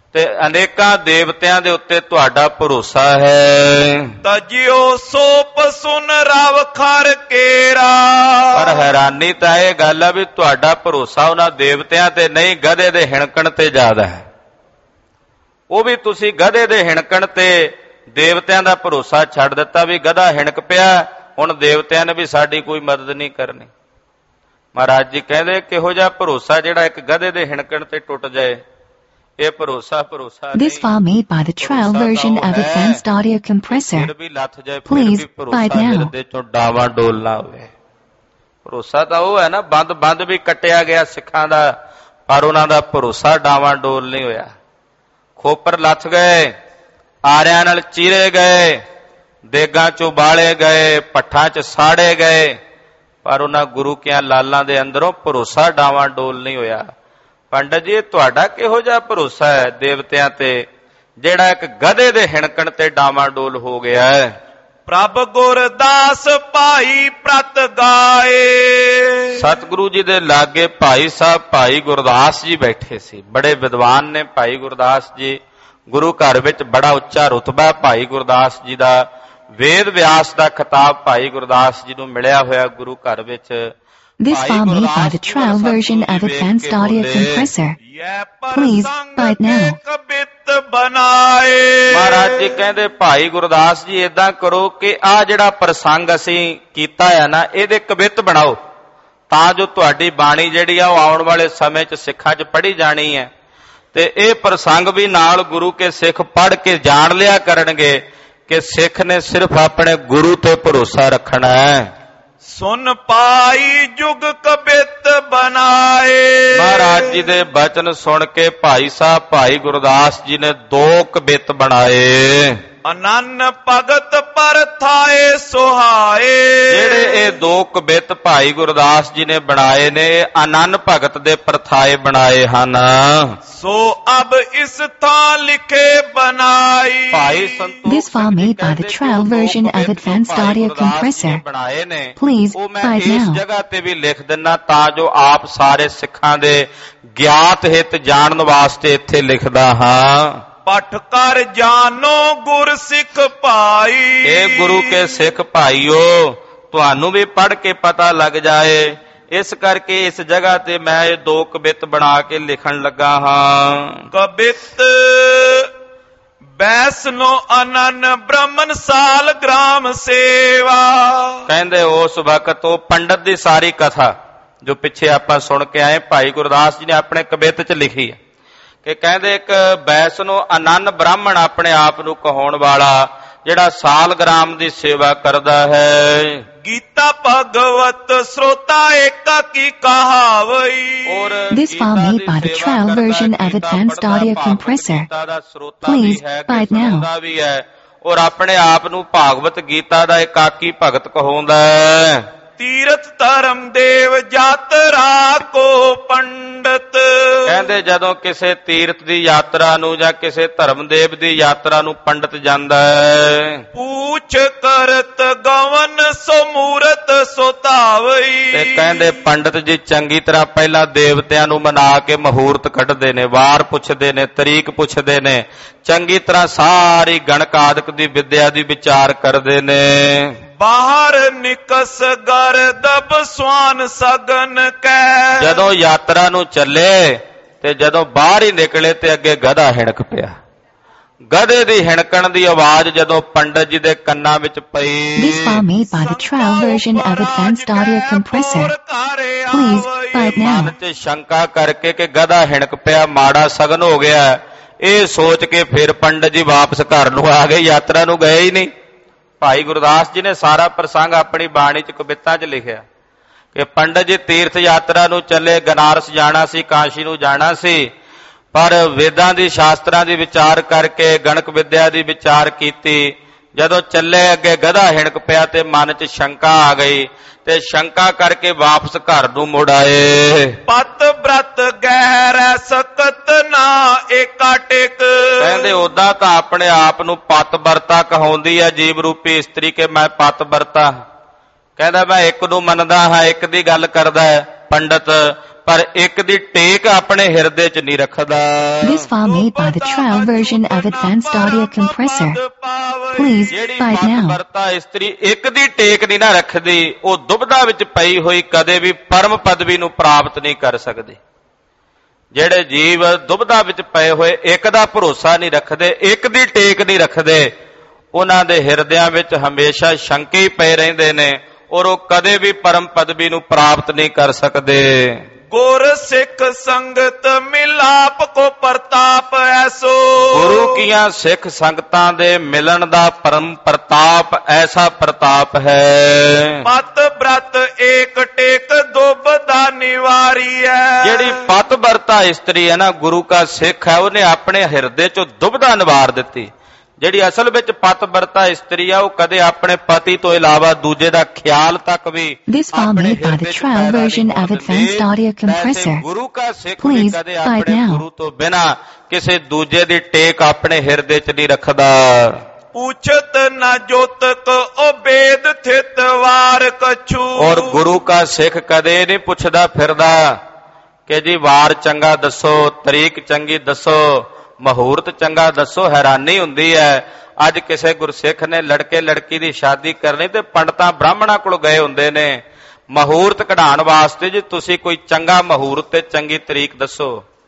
ਤੇ ਅਨੇਕਾਂ ਦੇਵਤਿਆਂ ਦੇ ਉੱਤੇ ਤੁਹਾਡਾ ਭਰੋਸਾ ਹੈ। ਤਜਿਓ ਸੋਪ ਸੁਨ ਰਵ ਖਰ ਕੇਰਾ। ਪਰ ਹੈਰਾਨੀ ਤਾਂ ਇਹ ਗੱਲ ਆ ਵੀ ਤੁਹਾਡਾ ਭਰੋਸਾ ਉਹਨਾਂ ਦੇਵਤਿਆਂ ਤੇ ਨਹੀਂ, ਗਧੇ ਦੇ ਹਿਣਕਣ ਤੇ ਜ਼ਿਆਦਾ ਹੈ। ਉਹ ਵੀ ਤੁਸੀਂ ਗਧੇ ਦੇ ਹਿਣਕਣ ਤੇ ਦੇਵਤਿਆਂ ਦਾ ਭਰੋਸਾ ਛੱਡ ਦਿੱਤਾ ਵੀ ਗਧਾ ਹਿਣਕ ਪਿਆ, ਹੁਣ ਦੇਵਤਿਆਂ ਨੇ ਵੀ ਸਾਡੀ ਕੋਈ ਮਦਦ ਨਹੀਂ ਕਰਨੀ। ਮਹਾਰਾਜ ਜੀ ਕਹਿੰਦੇ ਕਿਹੋ ਜਿਹਾ ਭਰੋਸਾ ਜਿਹੜਾ ਇੱਕ ਗਧੇ ਦੇ ਹਿਣਕਣ ਤੇ ਟੁੱਟ ਜਾਏ, ਇਹ ਭਰੋਸਾ ਭਰੋਸਾ This file made by the trial version of Advanced Audio Compressor. ਫਿਰ ਵੀ ਲੱਥ ਜਾਏ, Please buy it now. ਦੇ ਚੋਂ ਡਾਵਾਂ ਡੋਲ ਨਾ ਹੋਵੇ। ਭਰੋਸਾ ਤਾਂ ਉਹ ਹੈ ਨਾ, ਬੰਦ ਬੰਦ ਵੀ ਕੱਟਿਆ ਗਿਆ ਸਿੱਖਾਂ ਦਾ, ਪਰ ਉਹਨਾਂ ਦਾ ਭਰੋਸਾ ਡਾਵਾਂ ਡੋਲ ਨਹੀਂ ਹੋਇਆ। ਖੋਪਰ ਲੱਥ ਗਏ, ਆਰਿਆਂ ਨਾਲ ਚੀਰੇ ਗਏ, ਦੇਗਾਂ ਚੋਂ ਬਾਲੇ ਗਏ, ਪੱਠਾਂ 'ਚ ਸਾੜੇ ਗਏ, ਪਰ ਉਹਨਾਂ ਗੁਰੂ ਕਿਆਂ ਲਾਲਾਂ ਦੇ ਅੰਦਰੋਂ ਭਰੋਸਾ ਡਾਵਾਂ ਡੋਲ ਨਹੀਂ ਹੋਇਆ। ਪੰਡਤ ਜੀ, ਇਹ ਤੁਹਾਡਾ ਕਿਹੋ ਜਿਹਾ ਭਰੋਸਾ ਹੈ ਦੇਵਤਿਆਂ ਤੇ, ਜਿਹੜਾ ਇੱਕ ਗਧੇ ਦੇ ਹਿਣਕਣ ਤੇ ਡਾਵਾਂ ਡੋਲ ਹੋ ਗਿਆ ਹੈ। ਪ੍ਰਭ ਗੁਰਦਾਸ ਭਾਈ ਪ੍ਰਤ ਗਾਏ। ਸਤਿਗੁਰੂ ਜੀ ਦੇ ਲਾਗੇ ਭਾਈ ਸਾਹਿਬ ਭਾਈ ਗੁਰਦਾਸ ਜੀ ਬੈਠੇ ਸੀ, ਬੜੇ ਵਿਦਵਾਨ ਨੇ ਭਾਈ ਗੁਰਦਾਸ ਜੀ। ਗੁਰੂ ਘਰ ਵਿੱਚ ਬੜਾ ਉੱਚਾ ਰੁਤਬਾ ਭਾਈ ਗੁਰਦਾਸ ਜੀ ਦਾ, ਵੇਦ ਵਿਆਸ ਦਾ ਖਿਤਾਬ ਭਾਈ ਗੁਰਦਾਸ ਜੀ ਨੂੰ ਮਿਲਿਆ ਹੋਇਆ ਗੁਰੂ ਘਰ ਵਿੱਚ। This file made by the trial version of Advanced Audio Compressor. Please buy it now. Maharaj ji ਕਹਿੰਦੇ ਭਾਈ ਗੁਰਦਾਸ ਜੀ ਏਦਾਂ ਕਰੋ ਕਿ ਆ ਜਿਹੜਾ ਪ੍ਰਸੰਗ ਅਸੀਂ ਕੀਤਾ ਹੈ ਨਾ, ਇਹਦੇ ਕਵਿੱਤ ਬਣਾਓ, ਤਾਂ ਜੋ ਤੁਹਾਡੀ ਬਾਣੀ ਜਿਹੜੀ ਆ ਉਹ ਆਉਣ ਵਾਲੇ ਸਮੇਂ 'ਚ ਸਿੱਖਾਂ 'ਚ ਪੜ੍ਹੀ ਜਾਣੀ ਹੈ। ਤੇ ਇਹ ਪ੍ਰਸੰਗ ਵੀ ਨਾਲ ਗੁਰੂ ਕੇ ਸਿੱਖ ਪੜ੍ਹ ਕੇ ਜਾਣ ਲਿਆ ਕਰਨਗੇ ਕਿ ਸਿੱਖ ਨੇ ਸਿਰਫ ਆਪਣੇ ਗੁਰੂ ਤੇ ਭਰੋਸਾ ਰੱਖਣਾ ਹੈ। ਸੁਨ ਪਾਈ ਜੁਗ ਕਬਿਤ ਬਨਾਏ। ਮਹਾਰਾਜ ਜੀ ਦੇ ਬਚਨ ਸੁਣ ਕੇ ਭਾਈ ਸਾਹਿਬ ਭਾਈ ਗੁਰਦਾਸ ਜੀ ਨੇ ਦੋ ਕਬਿੱਤ ਬਣਾਏ। ਅਨੰਨ ਭਗਤ ਪਰਥਾਏ ਸੁਹਾਏ। ਜਿਹੜੇ ਇਹ ਦੋ ਕਬਿੱਤ ਭਾਈ ਗੁਰਦਾਸ ਜੀ ਨੇ ਬਣਾਏ ਨੇ, ਅਨੰਨ ਭਗਤ ਦੇ ਪਰਥਾਏ ਬਣਾਏ ਹਨ। ਸੋ ਅਬ ਇਸ ਥਾਂ ਲਿਖੇ ਬਨਾਈ। ਭਾਈ ਸੰਤੋਖ This file made by the trial version of Advanced Audio Compressor. ਬਣਾਏ ਨੇ, Please ਉਹ ਮੈਂ buy it ਇਸ now. ਜਗ੍ਹਾ ਤੇ ਵੀ ਲਿਖ ਦਿੰਨਾ ਤਾਂ ਜੋ ਆਪ ਸਾਰੇ ਸਿੱਖਾਂ ਦੇ ਗਿਆਤ ਹਿੱਤ ਜਾਣਨ ਵਾਸਤੇ ਇੱਥੇ ਲਿਖਦਾ ਹਾਂ। ਪਠ ਕਰ ਜਾਨੋ ਗੁਰ ਸਿੱਖ ਭਾਈ। ਇਹ ਗੁਰੂ ਕੇ ਸਿੱਖ ਭਾਈਓ, ਤੁਹਾਨੂੰ ਵੀ ਪੜ੍ਹ ਕੇ ਪਤਾ ਲੱਗ ਜਾਏ, ਇਸ ਕਰਕੇ ਇਸ ਜਗ੍ਹਾ ਤੇ ਮੈਂ ਇਹ ਦੋ ਕਵਿੱਤ ਬਣਾ ਕੇ ਲਿਖਣ ਲੱਗਾ ਹਾਂ। ਕਵਿੱਤ ਬੈਸਨੋ ਅਨਨ ਬ੍ਰਹਮਨ ਸਾਲ ਗ੍ਰਾਮ ਸੇਵਾ। ਕਹਿੰਦੇ ਉਸ ਵਕਤ ਉਹ ਪੰਡਤ ਦੀ ਸਾਰੀ ਕਥਾ ਜੋ ਪਿੱਛੇ ਆਪਾਂ ਸੁਣ ਕੇ ਆਏ ਭਾਈ ਗੁਰਦਾਸ ਜੀ ਨੇ ਆਪਣੇ ਕਵਿੱਤ 'ਚ ਲਿਖੀ ਹੈ ਕਿ ਕਹਿੰਦੇ ਇੱਕ ਬੈਸਨੋ ਅਨੰਨ ਬ੍ਰਾਹਮਣ ਆਪਣੇ ਆਪ ਨੂੰ ਕਹਾਉਣ ਵਾਲਾ ਜਿਹੜਾ ਸਾਲਗ੍ਰਾਮ ਦੀ ਸੇਵਾ ਕਰਦਾ ਹੈ। ਗੀਤਾ ਭਗਵਤ ਸਰੋਤਾ ਏਕਾ ਕੀ ਕਹਾਵਈ। This file made by the trial version of Advanced Audio Compressor. Please buy it now. ਵੀ ਹੈ ਔਰ ਆਪਣੇ ਆਪ ਨੂੰ ਭਾਗਵਤ ਗੀਤਾ ਦਾ ਇਕਾਕੀ ਭਗਤ ਕਹਾਉਂਦਾ ਹੈ। ਤੀਰਥ ਧਰਮ ਦੇਵ ਯਾਤਰਾ ਕੋ ਪੰਡਤ। ਕਹਿੰਦੇ ਜਦੋਂ ਕਿਸੇ ਤੀਰਥ ਦੀ ਯਾਤਰਾ ਨੂੰ ਜਾਂ ਕਿਸੇ ਧਰਮਦੇਵ ਦੀ ਯਾਤਰਾ ਨੂੰ ਪੰਡਤ ਜਾਂਦਾ ਹੈ। ਪੂਛ ਕਰਤ ਗਵਨ ਸੋ ਮੂਰਤ ਸੋ ਧਾਵਈ। ਤੇ ਕਹਿੰਦੇ ਪੰਡਤ ਜੀ ਚੰਗੀ ਤਰ੍ਹਾਂ ਪਹਿਲਾਂ ਦੇਵਤਿਆਂ ਨੂੰ ਮਨਾ ਕੇ ਮਹੂਰਤ ਕੱਢਦੇ ਨੇ, ਵਾਰ ਪੁੱਛਦੇ ਨੇ, ਤਰੀਕ ਪੁੱਛਦੇ ਨੇ, ਚੰਗੀ ਤਰ੍ਹਾਂ ਸਾਰੀ ਗਣਕ ਆਦਿਕ ਦੀ ਵਿਦਿਆ ਦੀ ਵਿਚਾਰ ਕਰਦੇ ਨੇ। ਬਾਹਰ ਨਿਕਸ ਗਰਦਬ ਸਵਾਨ ਸਗਨ ਕੈ। ਜਦੋਂ ਯਾਤਰਾ ਨੂੰ ਚੱਲੇ ਤੇ ਜਦੋਂ ਬਾਹਰ ਹੀ ਨਿਕਲੇ ਤੇ ਅੱਗੇ ਗਧਾ ਹਿਣਕ ਪਿਆ। ਗਧੇ ਦੀ ਹਿਣਕਣ ਦੀ ਆਵਾਜ਼ ਜਦੋਂ ਪੰਡਤ ਜੀ ਦੇ ਕੰਨਾਂ ਵਿੱਚ ਪਈ। This file made by the trial version of Advanced Audio Compressor. Please buy it now. ਮਨ ਤੇ ਸ਼ੰਕਾ ਕਰਕੇ ਕਿ ਗਧਾ ਹਿਣਕ ਪਿਆ, ਮਾੜਾ ਸਗਨ ਹੋ ਗਿਆ, ਇਹ ਸੋਚ ਕੇ ਫਿਰ ਪੰਡਤ ਜੀ ਵਾਪਸ ਘਰ ਨੂੰ ਆ ਗਏ, ਯਾਤਰਾ ਨੂੰ ਗਏ ਹੀ ਨਹੀਂ। ਭਾਈ ਗੁਰਦਾਸ ਜੀ ਨੇ ਸਾਰਾ ਪ੍ਰਸੰਗ ਆਪਣੀ ਬਾਣੀ 'ਚ ਕਵਿੱਤਾਂ 'ਚ ਲਿਖਿਆ ਕਿ ਪੰਡਤ ਜੀ ਤੀਰਥ ਯਾਤਰਾ ਨੂੰ ਚੱਲੇ, ਬਨਾਰਸ ਜਾਣਾ ਸੀ, ਕਾਸ਼ੀ ਨੂੰ ਜਾਣਾ ਸੀ, ਪਰ ਵੇਦਾਂ ਦੀ ਸ਼ਾਸਤਰਾਂ ਦੀ ਵਿਚਾਰ ਕਰਕੇ ਗਣਕ ਵਿਦਿਆ ਦੀ ਵਿਚਾਰ ਕੀਤੀ। ਜਦੋਂ ਚੱਲੇ ਅੱਗੇ ਗਧਾ ਹਿਣਕ ਪਿਆ ਤੇ ਮਨ 'ਚ ਸ਼ੰਕਾ ਆ ਗਈ ਤੇ ਸ਼ੰਕਾ ਕਰਕੇ ਵਾਪਸ ਘਰ ਨੂੰ ਮੁੜ ਆਏ। ਪਤ ਬ੍ਰਤ ਗਹਿਰੈ ਸਕਤ ਨਾ ਏਕਾ ਟਿਕ। ਕਹਿੰਦੇ ਉਦਾਂ ਤਾਂ ਆਪਣੇ ਆਪ ਨੂੰ ਪਤ ਵਰਤਾ ਕਹਾਉਂਦੀ ਹੈ ਜੀਵ ਰੂਪੀ ਇਸਤਰੀ ਕੇ ਮੈਂ ਪਤ ਵਰਤਾ। ਕਹਿੰਦਾ ਮੈਂ ਇੱਕ ਨੂੰ ਮੰਨਦਾ ਹਾਂ, ਇੱਕ ਦੀ ਗੱਲ ਕਰਦਾ ਹੈ ਪੰਡਤ, ਪਰ ਇੱਕ ਦੀ ਟੇਕ ਆਪਣੇ ਹਿਰਦੇ 'ਚ ਨਹੀਂ ਰੱਖਦਾ। This file made by the trial version of Advanced Audio Compressor. Please buy it now. ਵਰਤਾ ਇਸਤਰੀ ਇੱਕ ਦੀ ਟੇਕ ਨਹੀਂ ਨਾ ਰੱਖਦੀ, ਉਹ ਦੁਬਦਾ ਵਿੱਚ ਪਈ ਹੋਈ ਕਦੇ ਵੀ ਪਰਮ ਪਦਵੀ ਨੂੰ ਪ੍ਰਾਪਤ ਨਹੀਂ ਕਰ ਸਕਦੀ। ਜਿਹੜੇ ਜੀਵ ਦੁਬਦਾ ਵਿੱਚ ਪਏ ਹੋਏ ਇੱਕ ਦਾ ਭਰੋਸਾ ਨਹੀਂ ਰੱਖਦੇ, ਇੱਕ ਦੀ ਟੇਕ ਨਹੀਂ ਰੱਖਦੇ, ਉਹਨਾਂ ਦੇ ਹਿਰਦਿਆਂ ਵਿੱਚ ਹਮੇਸ਼ਾ ਸ਼ੰਕੇ ਹੀ ਪਏ ਰਹਿੰਦੇ ਨੇ ਔਰ ਉਹ ਕਦੇ ਵੀ ਪਰਮ ਪਦਵੀ ਨੂੰ ਪ੍ਰਾਪਤ ਨਹੀਂ ਕਰ ਸਕਦੇ। ਗੁਰ ਸਿੱਖ ਸੰਗਤ ਮਿਲਾਪ ਕੋ ਪ੍ਰਤਾਪ ਐਸੋ। ਗੁਰੂ ਕੀਆਂ ਸਿੱਖ ਸੰਗਤਾਂ ਦੇ ਮਿਲਣ ਦਾ ਪਰਮ ਪ੍ਰਤਾਪ ਐਸਾ ਪ੍ਰਤਾਪ ਹੈ। ਪਤ ਬ੍ਰਤ ਏਕ ਟੇਕ ਦੁਬਦਾ ਨਿਵਾਰੀ ਹੈ। ਜਿਹੜੀ ਪਤ ਵਰਤਾ ਇਸਤਰੀ ਹੈ ਨਾ, ਗੁਰੂ ਕਾ ਸਿੱਖ ਹੈ, ਉਹਨੇ ਆਪਣੇ ਹਿਰਦੇ ਚੋਂ ਦੁਬਦਾ ਨਿਵਾਰ ਦਿੱਤੀ। ਜਿਹੜੀ ਅਸਲ ਵਿੱਚ ਪਤ ਵਰਤਾ ਇਸਤਰੀ ਆ, ਉਹ ਕਦੇ ਆਪਣੇ ਪਤੀ ਤੋਂ ਇਲਾਵਾ ਦੂਜੇ ਦਾ ਖਿਆਲ ਤੱਕ ਵੀ This file made by the trial version of Advanced Audio Compressor. ਗੁਰੂ ਕਾ ਸਿੱਖ ਵੀ Please ਕਦੇ buy it ਆਪਣੇ now. ਗੁਰੂ ਤੋਂ ਬਿਨਾਂ ਕਿਸੇ ਦੂਜੇ ਦੀ ਟੇਕ ਆਪਣੇ ਹਿਰਦੇ 'ਚ ਨਹੀਂ ਰੱਖਦਾ। ਪੁੱਛਤ ਨਾ ਜੋਤਕ ਉਹ ਬੇਦ ਥਿਤ ਵਾਰ ਕਛੂ। ਔਰ ਗੁਰੂ ਕਾ ਸਿੱਖ ਕਦੇ ਨਹੀਂ ਪੁੱਛਦਾ ਫਿਰਦਾ ਕਿ ਜੀ ਵਾਰ ਚੰਗਾ ਦੱਸੋ, ਤਰੀਕ ਚੰਗੀ ਦੱਸੋ, ਮਹੂਰਤ ਚੰਗਾ ਦੱਸੋ। ਹੈਰਾਨੀ ਹੁੰਦੀ ਹੈ, ਅੱਜ ਕਿਸੇ ਗੁਰਸਿੱਖ ਨੇ ਲੜਕੇ ਲੜਕੀ ਦੀ ਸ਼ਾਦੀ ਕਰਨੀ ਤੇ ਪੰਡਤਾਂ ਬ੍ਰਾਹਮਣਾਂ ਕੋਲ ਗਏ ਹੁੰਦੇ ਨੇ ਮਹੂਰਤ ਕਢਾਉਣ ਵਾਸਤੇ, ਜੀ ਤੁਸੀਂ ਕੋਈ ਚੰਗਾ ਮਹੂਰਤ ਤੇ ਚੰਗੀ ਤਰੀਕ ਦੱਸੋ।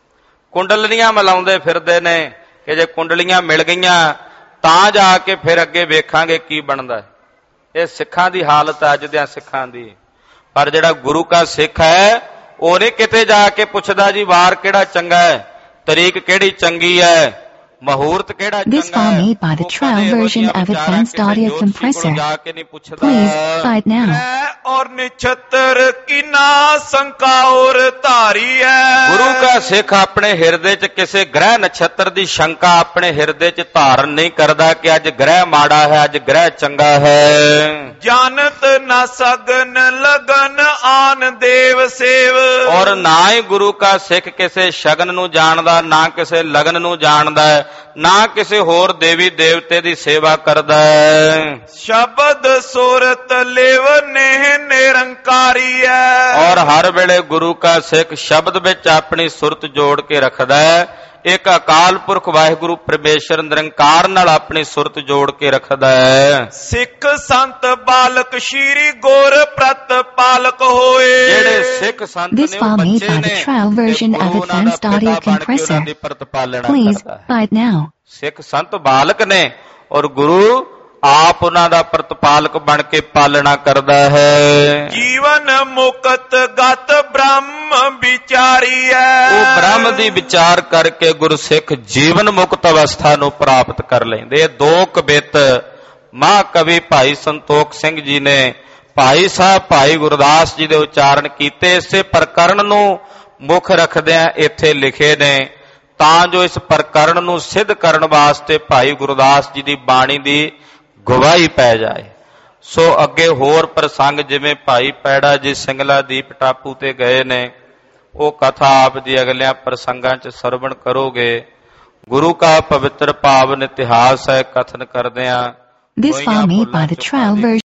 ਕੁੰਡਲੀਆਂ ਮਿਲਾਉਂਦੇ ਫਿਰਦੇ ਨੇ ਕਿ ਜੇ ਕੁੰਡਲੀਆਂ ਮਿਲ ਗਈਆਂ ਤਾਂ ਜਾ ਕੇ ਫਿਰ ਅੱਗੇ ਵੇਖਾਂਗੇ ਕੀ ਬਣਦਾ। ਇਹ ਸਿੱਖਾਂ ਦੀ ਹਾਲਤ ਅੱਜ ਦਿਆਂ ਸਿੱਖਾਂ ਦੀ। ਪਰ ਜਿਹੜਾ ਗੁਰੂ ਕਾ ਸਿੱਖ ਹੈ, ਉਹ ਨਹੀਂ ਕਿਤੇ ਜਾ ਕੇ ਪੁੱਛਦਾ ਜੀ ਵਾਰ ਕਿਹੜਾ ਚੰਗਾ ਹੈ, ਤਰੀਕ ਕਿਹੜੀ ਚੰਗੀ ਹੈ, ਮਹੂਰਤ ਕਿਹੜਾ ਚੰਗਾ ਹੈ। This file made by the trial version of Advanced Audio Compressor. Please buy it now. ਔਰ ਨਿਛਤਰ ਕਿਨਾ ਸੰਕਾ ਔਰ ਧਾਰੀ ਹੈ। ਗੁਰੂ ਕਾ ਸਿੱਖ ਆਪਣੇ ਹਿਰਦੇ 'ਚ ਕਿਸੇ ਗ੍ਰਹਿ ਨਛੱਤਰ ਦੀ ਸ਼ੰਕਾ ਆਪਣੇ ਹਿਰਦੇ 'ਚ ਧਾਰਨ ਨਹੀਂ ਕਰਦਾ ਕਿ ਅੱਜ ਗ੍ਰਹਿ ਮਾੜਾ ਹੈ, ਅੱਜ ਗ੍ਰਹਿ ਚੰਗਾ ਹੈ। ਜਾਣਤ ਨਾ ਸਗਨ ਲਗਨ ਆਨ ਦੇਵ ਸੇਵ। ਔਰ ਨਾ ਹੀ ਗੁਰੂ ਕਾ ਸਿੱਖ ਕਿਸੇ ਸ਼ਗਨ ਨੂੰ ਜਾਣਦਾ, ਨਾ ਕਿਸੇ ਲਗਨ ਨੂੰ ਜਾਣਦਾ, ਨਾ ਕਿਸੇ ਹੋਰ ਦੇਵੀ ਦੇਵਤੇ ਦੀ ਸੇਵਾ ਕਰਦਾ ਹੈ। ਸ਼ਬਦ ਸੁਰਤ ਲਿਵ ਨੇਹ ਨਿਰੰਕਾਰੀ ਹੈ। ਔਰ ਹਰ ਵੇਲੇ ਗੁਰੂ ਕਾ ਸਿੱਖ ਸ਼ਬਦ ਵਿੱਚ ਆਪਣੀ ਸੁਰਤ ਜੋੜ ਕੇ ਰੱਖਦਾ ਹੈ। ਇੱਕ ਅਕਾਲ ਪੁਰਖ ਵਾਹਿਗੁਰੂ ਪਰਮੇਸ਼ਰ ਨਿਰੰਕਾਰ ਨਾਲ ਆਪਣੀ ਸੁਰਤ ਜੋੜ ਕੇ ਰੱਖਦਾ ਹੈ। ਸਿੱਖ ਸੰਤ ਬਾਲਕ ਸ਼੍ਰੀ ਗੁਰ ਪ੍ਰਤ ਪਾਲਕ ਹੋਏ। ਜਿਹੜੇ ਸਿੱਖ ਸੰਤ ਨੇ This file made by the trial version of Advanced Audio Compressor. Please buy it now. ਸਿੱਖ ਸੰਤ ਬਾਲਕ ਨੇ ਔਰ ਗੁਰੂ ਆਪ ਉਹਨਾਂ ਦਾ ਪ੍ਰਤਪਾਲਕ ਬਣ ਕੇ ਪਾਲਣਾ ਕਰਦਾ ਹੈ। ਜੀਵਨ ਮੁਕਤ ਗਤ ਬ੍ਰਹਮ ਵਿਚਾਰੀ ਹੈ। ਉਹ ਬ੍ਰਹਮ ਦੀ ਵਿਚਾਰ ਕਰਕੇ ਗੁਰਸਿੱਖ ਜੀਵਨ ਮੁਕਤ ਅਵਸਥਾ ਨੂੰ ਪ੍ਰਾਪਤ ਕਰ ਲੈਂਦੇ। ਇਹ ਦੋ ਕਵਿਤ ਮਹਾਕਵੀ ਭਾਈ ਸੰਤੋਖ ਸਿੰਘ ਜੀ ਨੇ ਭਾਈ ਸਾਹਿਬ ਭਾਈ ਗੁਰਦਾਸ ਜੀ ਦੇ ਉਚਾਰਨ ਕੀਤੇ। ਇਸੇ ਪ੍ਰਕਰਨ ਨੂੰ ਮੁੱਖ ਰੱਖਦਿਆਂ ਇੱਥੇ ਲਿਖੇ ਨੇ ਤਾਂ ਜੋ ਇਸ ਪ੍ਰਕਰਨ ਨੂੰ ਸਿੱਧ ਕਰਨ ਵਾਸਤੇ ਭਾਈ ਗੁਰਦਾਸ ਜੀ ਦੀ ਬਾਣੀ ਦੀ ਗਵਾਹੀ ਪੈ ਜਾਏ। ਸੋ ਅੱਗੇ ਹੋਰ ਪ੍ਰਸੰਗ ਜਿਵੇਂ ਭਾਈ ਪੈੜਾ ਜੀ ਸਿੰਗਲਾ ਦੀਪ ਟਾਪੂ ਤੇ ਗਏ ਨੇ, ਉਹ ਕਥਾ ਆਪ ਜੀ ਅਗਲਿਆਂ ਪ੍ਰਸੰਗਾਂ 'ਚ ਸਰਵਣ ਕਰੋਗੇ। ਗੁਰੂ ਕਾ ਪਵਿੱਤਰ ਪਾਵਨ ਇਤਿਹਾਸ ਹੈ ਕਥਨ ਕਰਦਿਆਂ। This file made by the trial version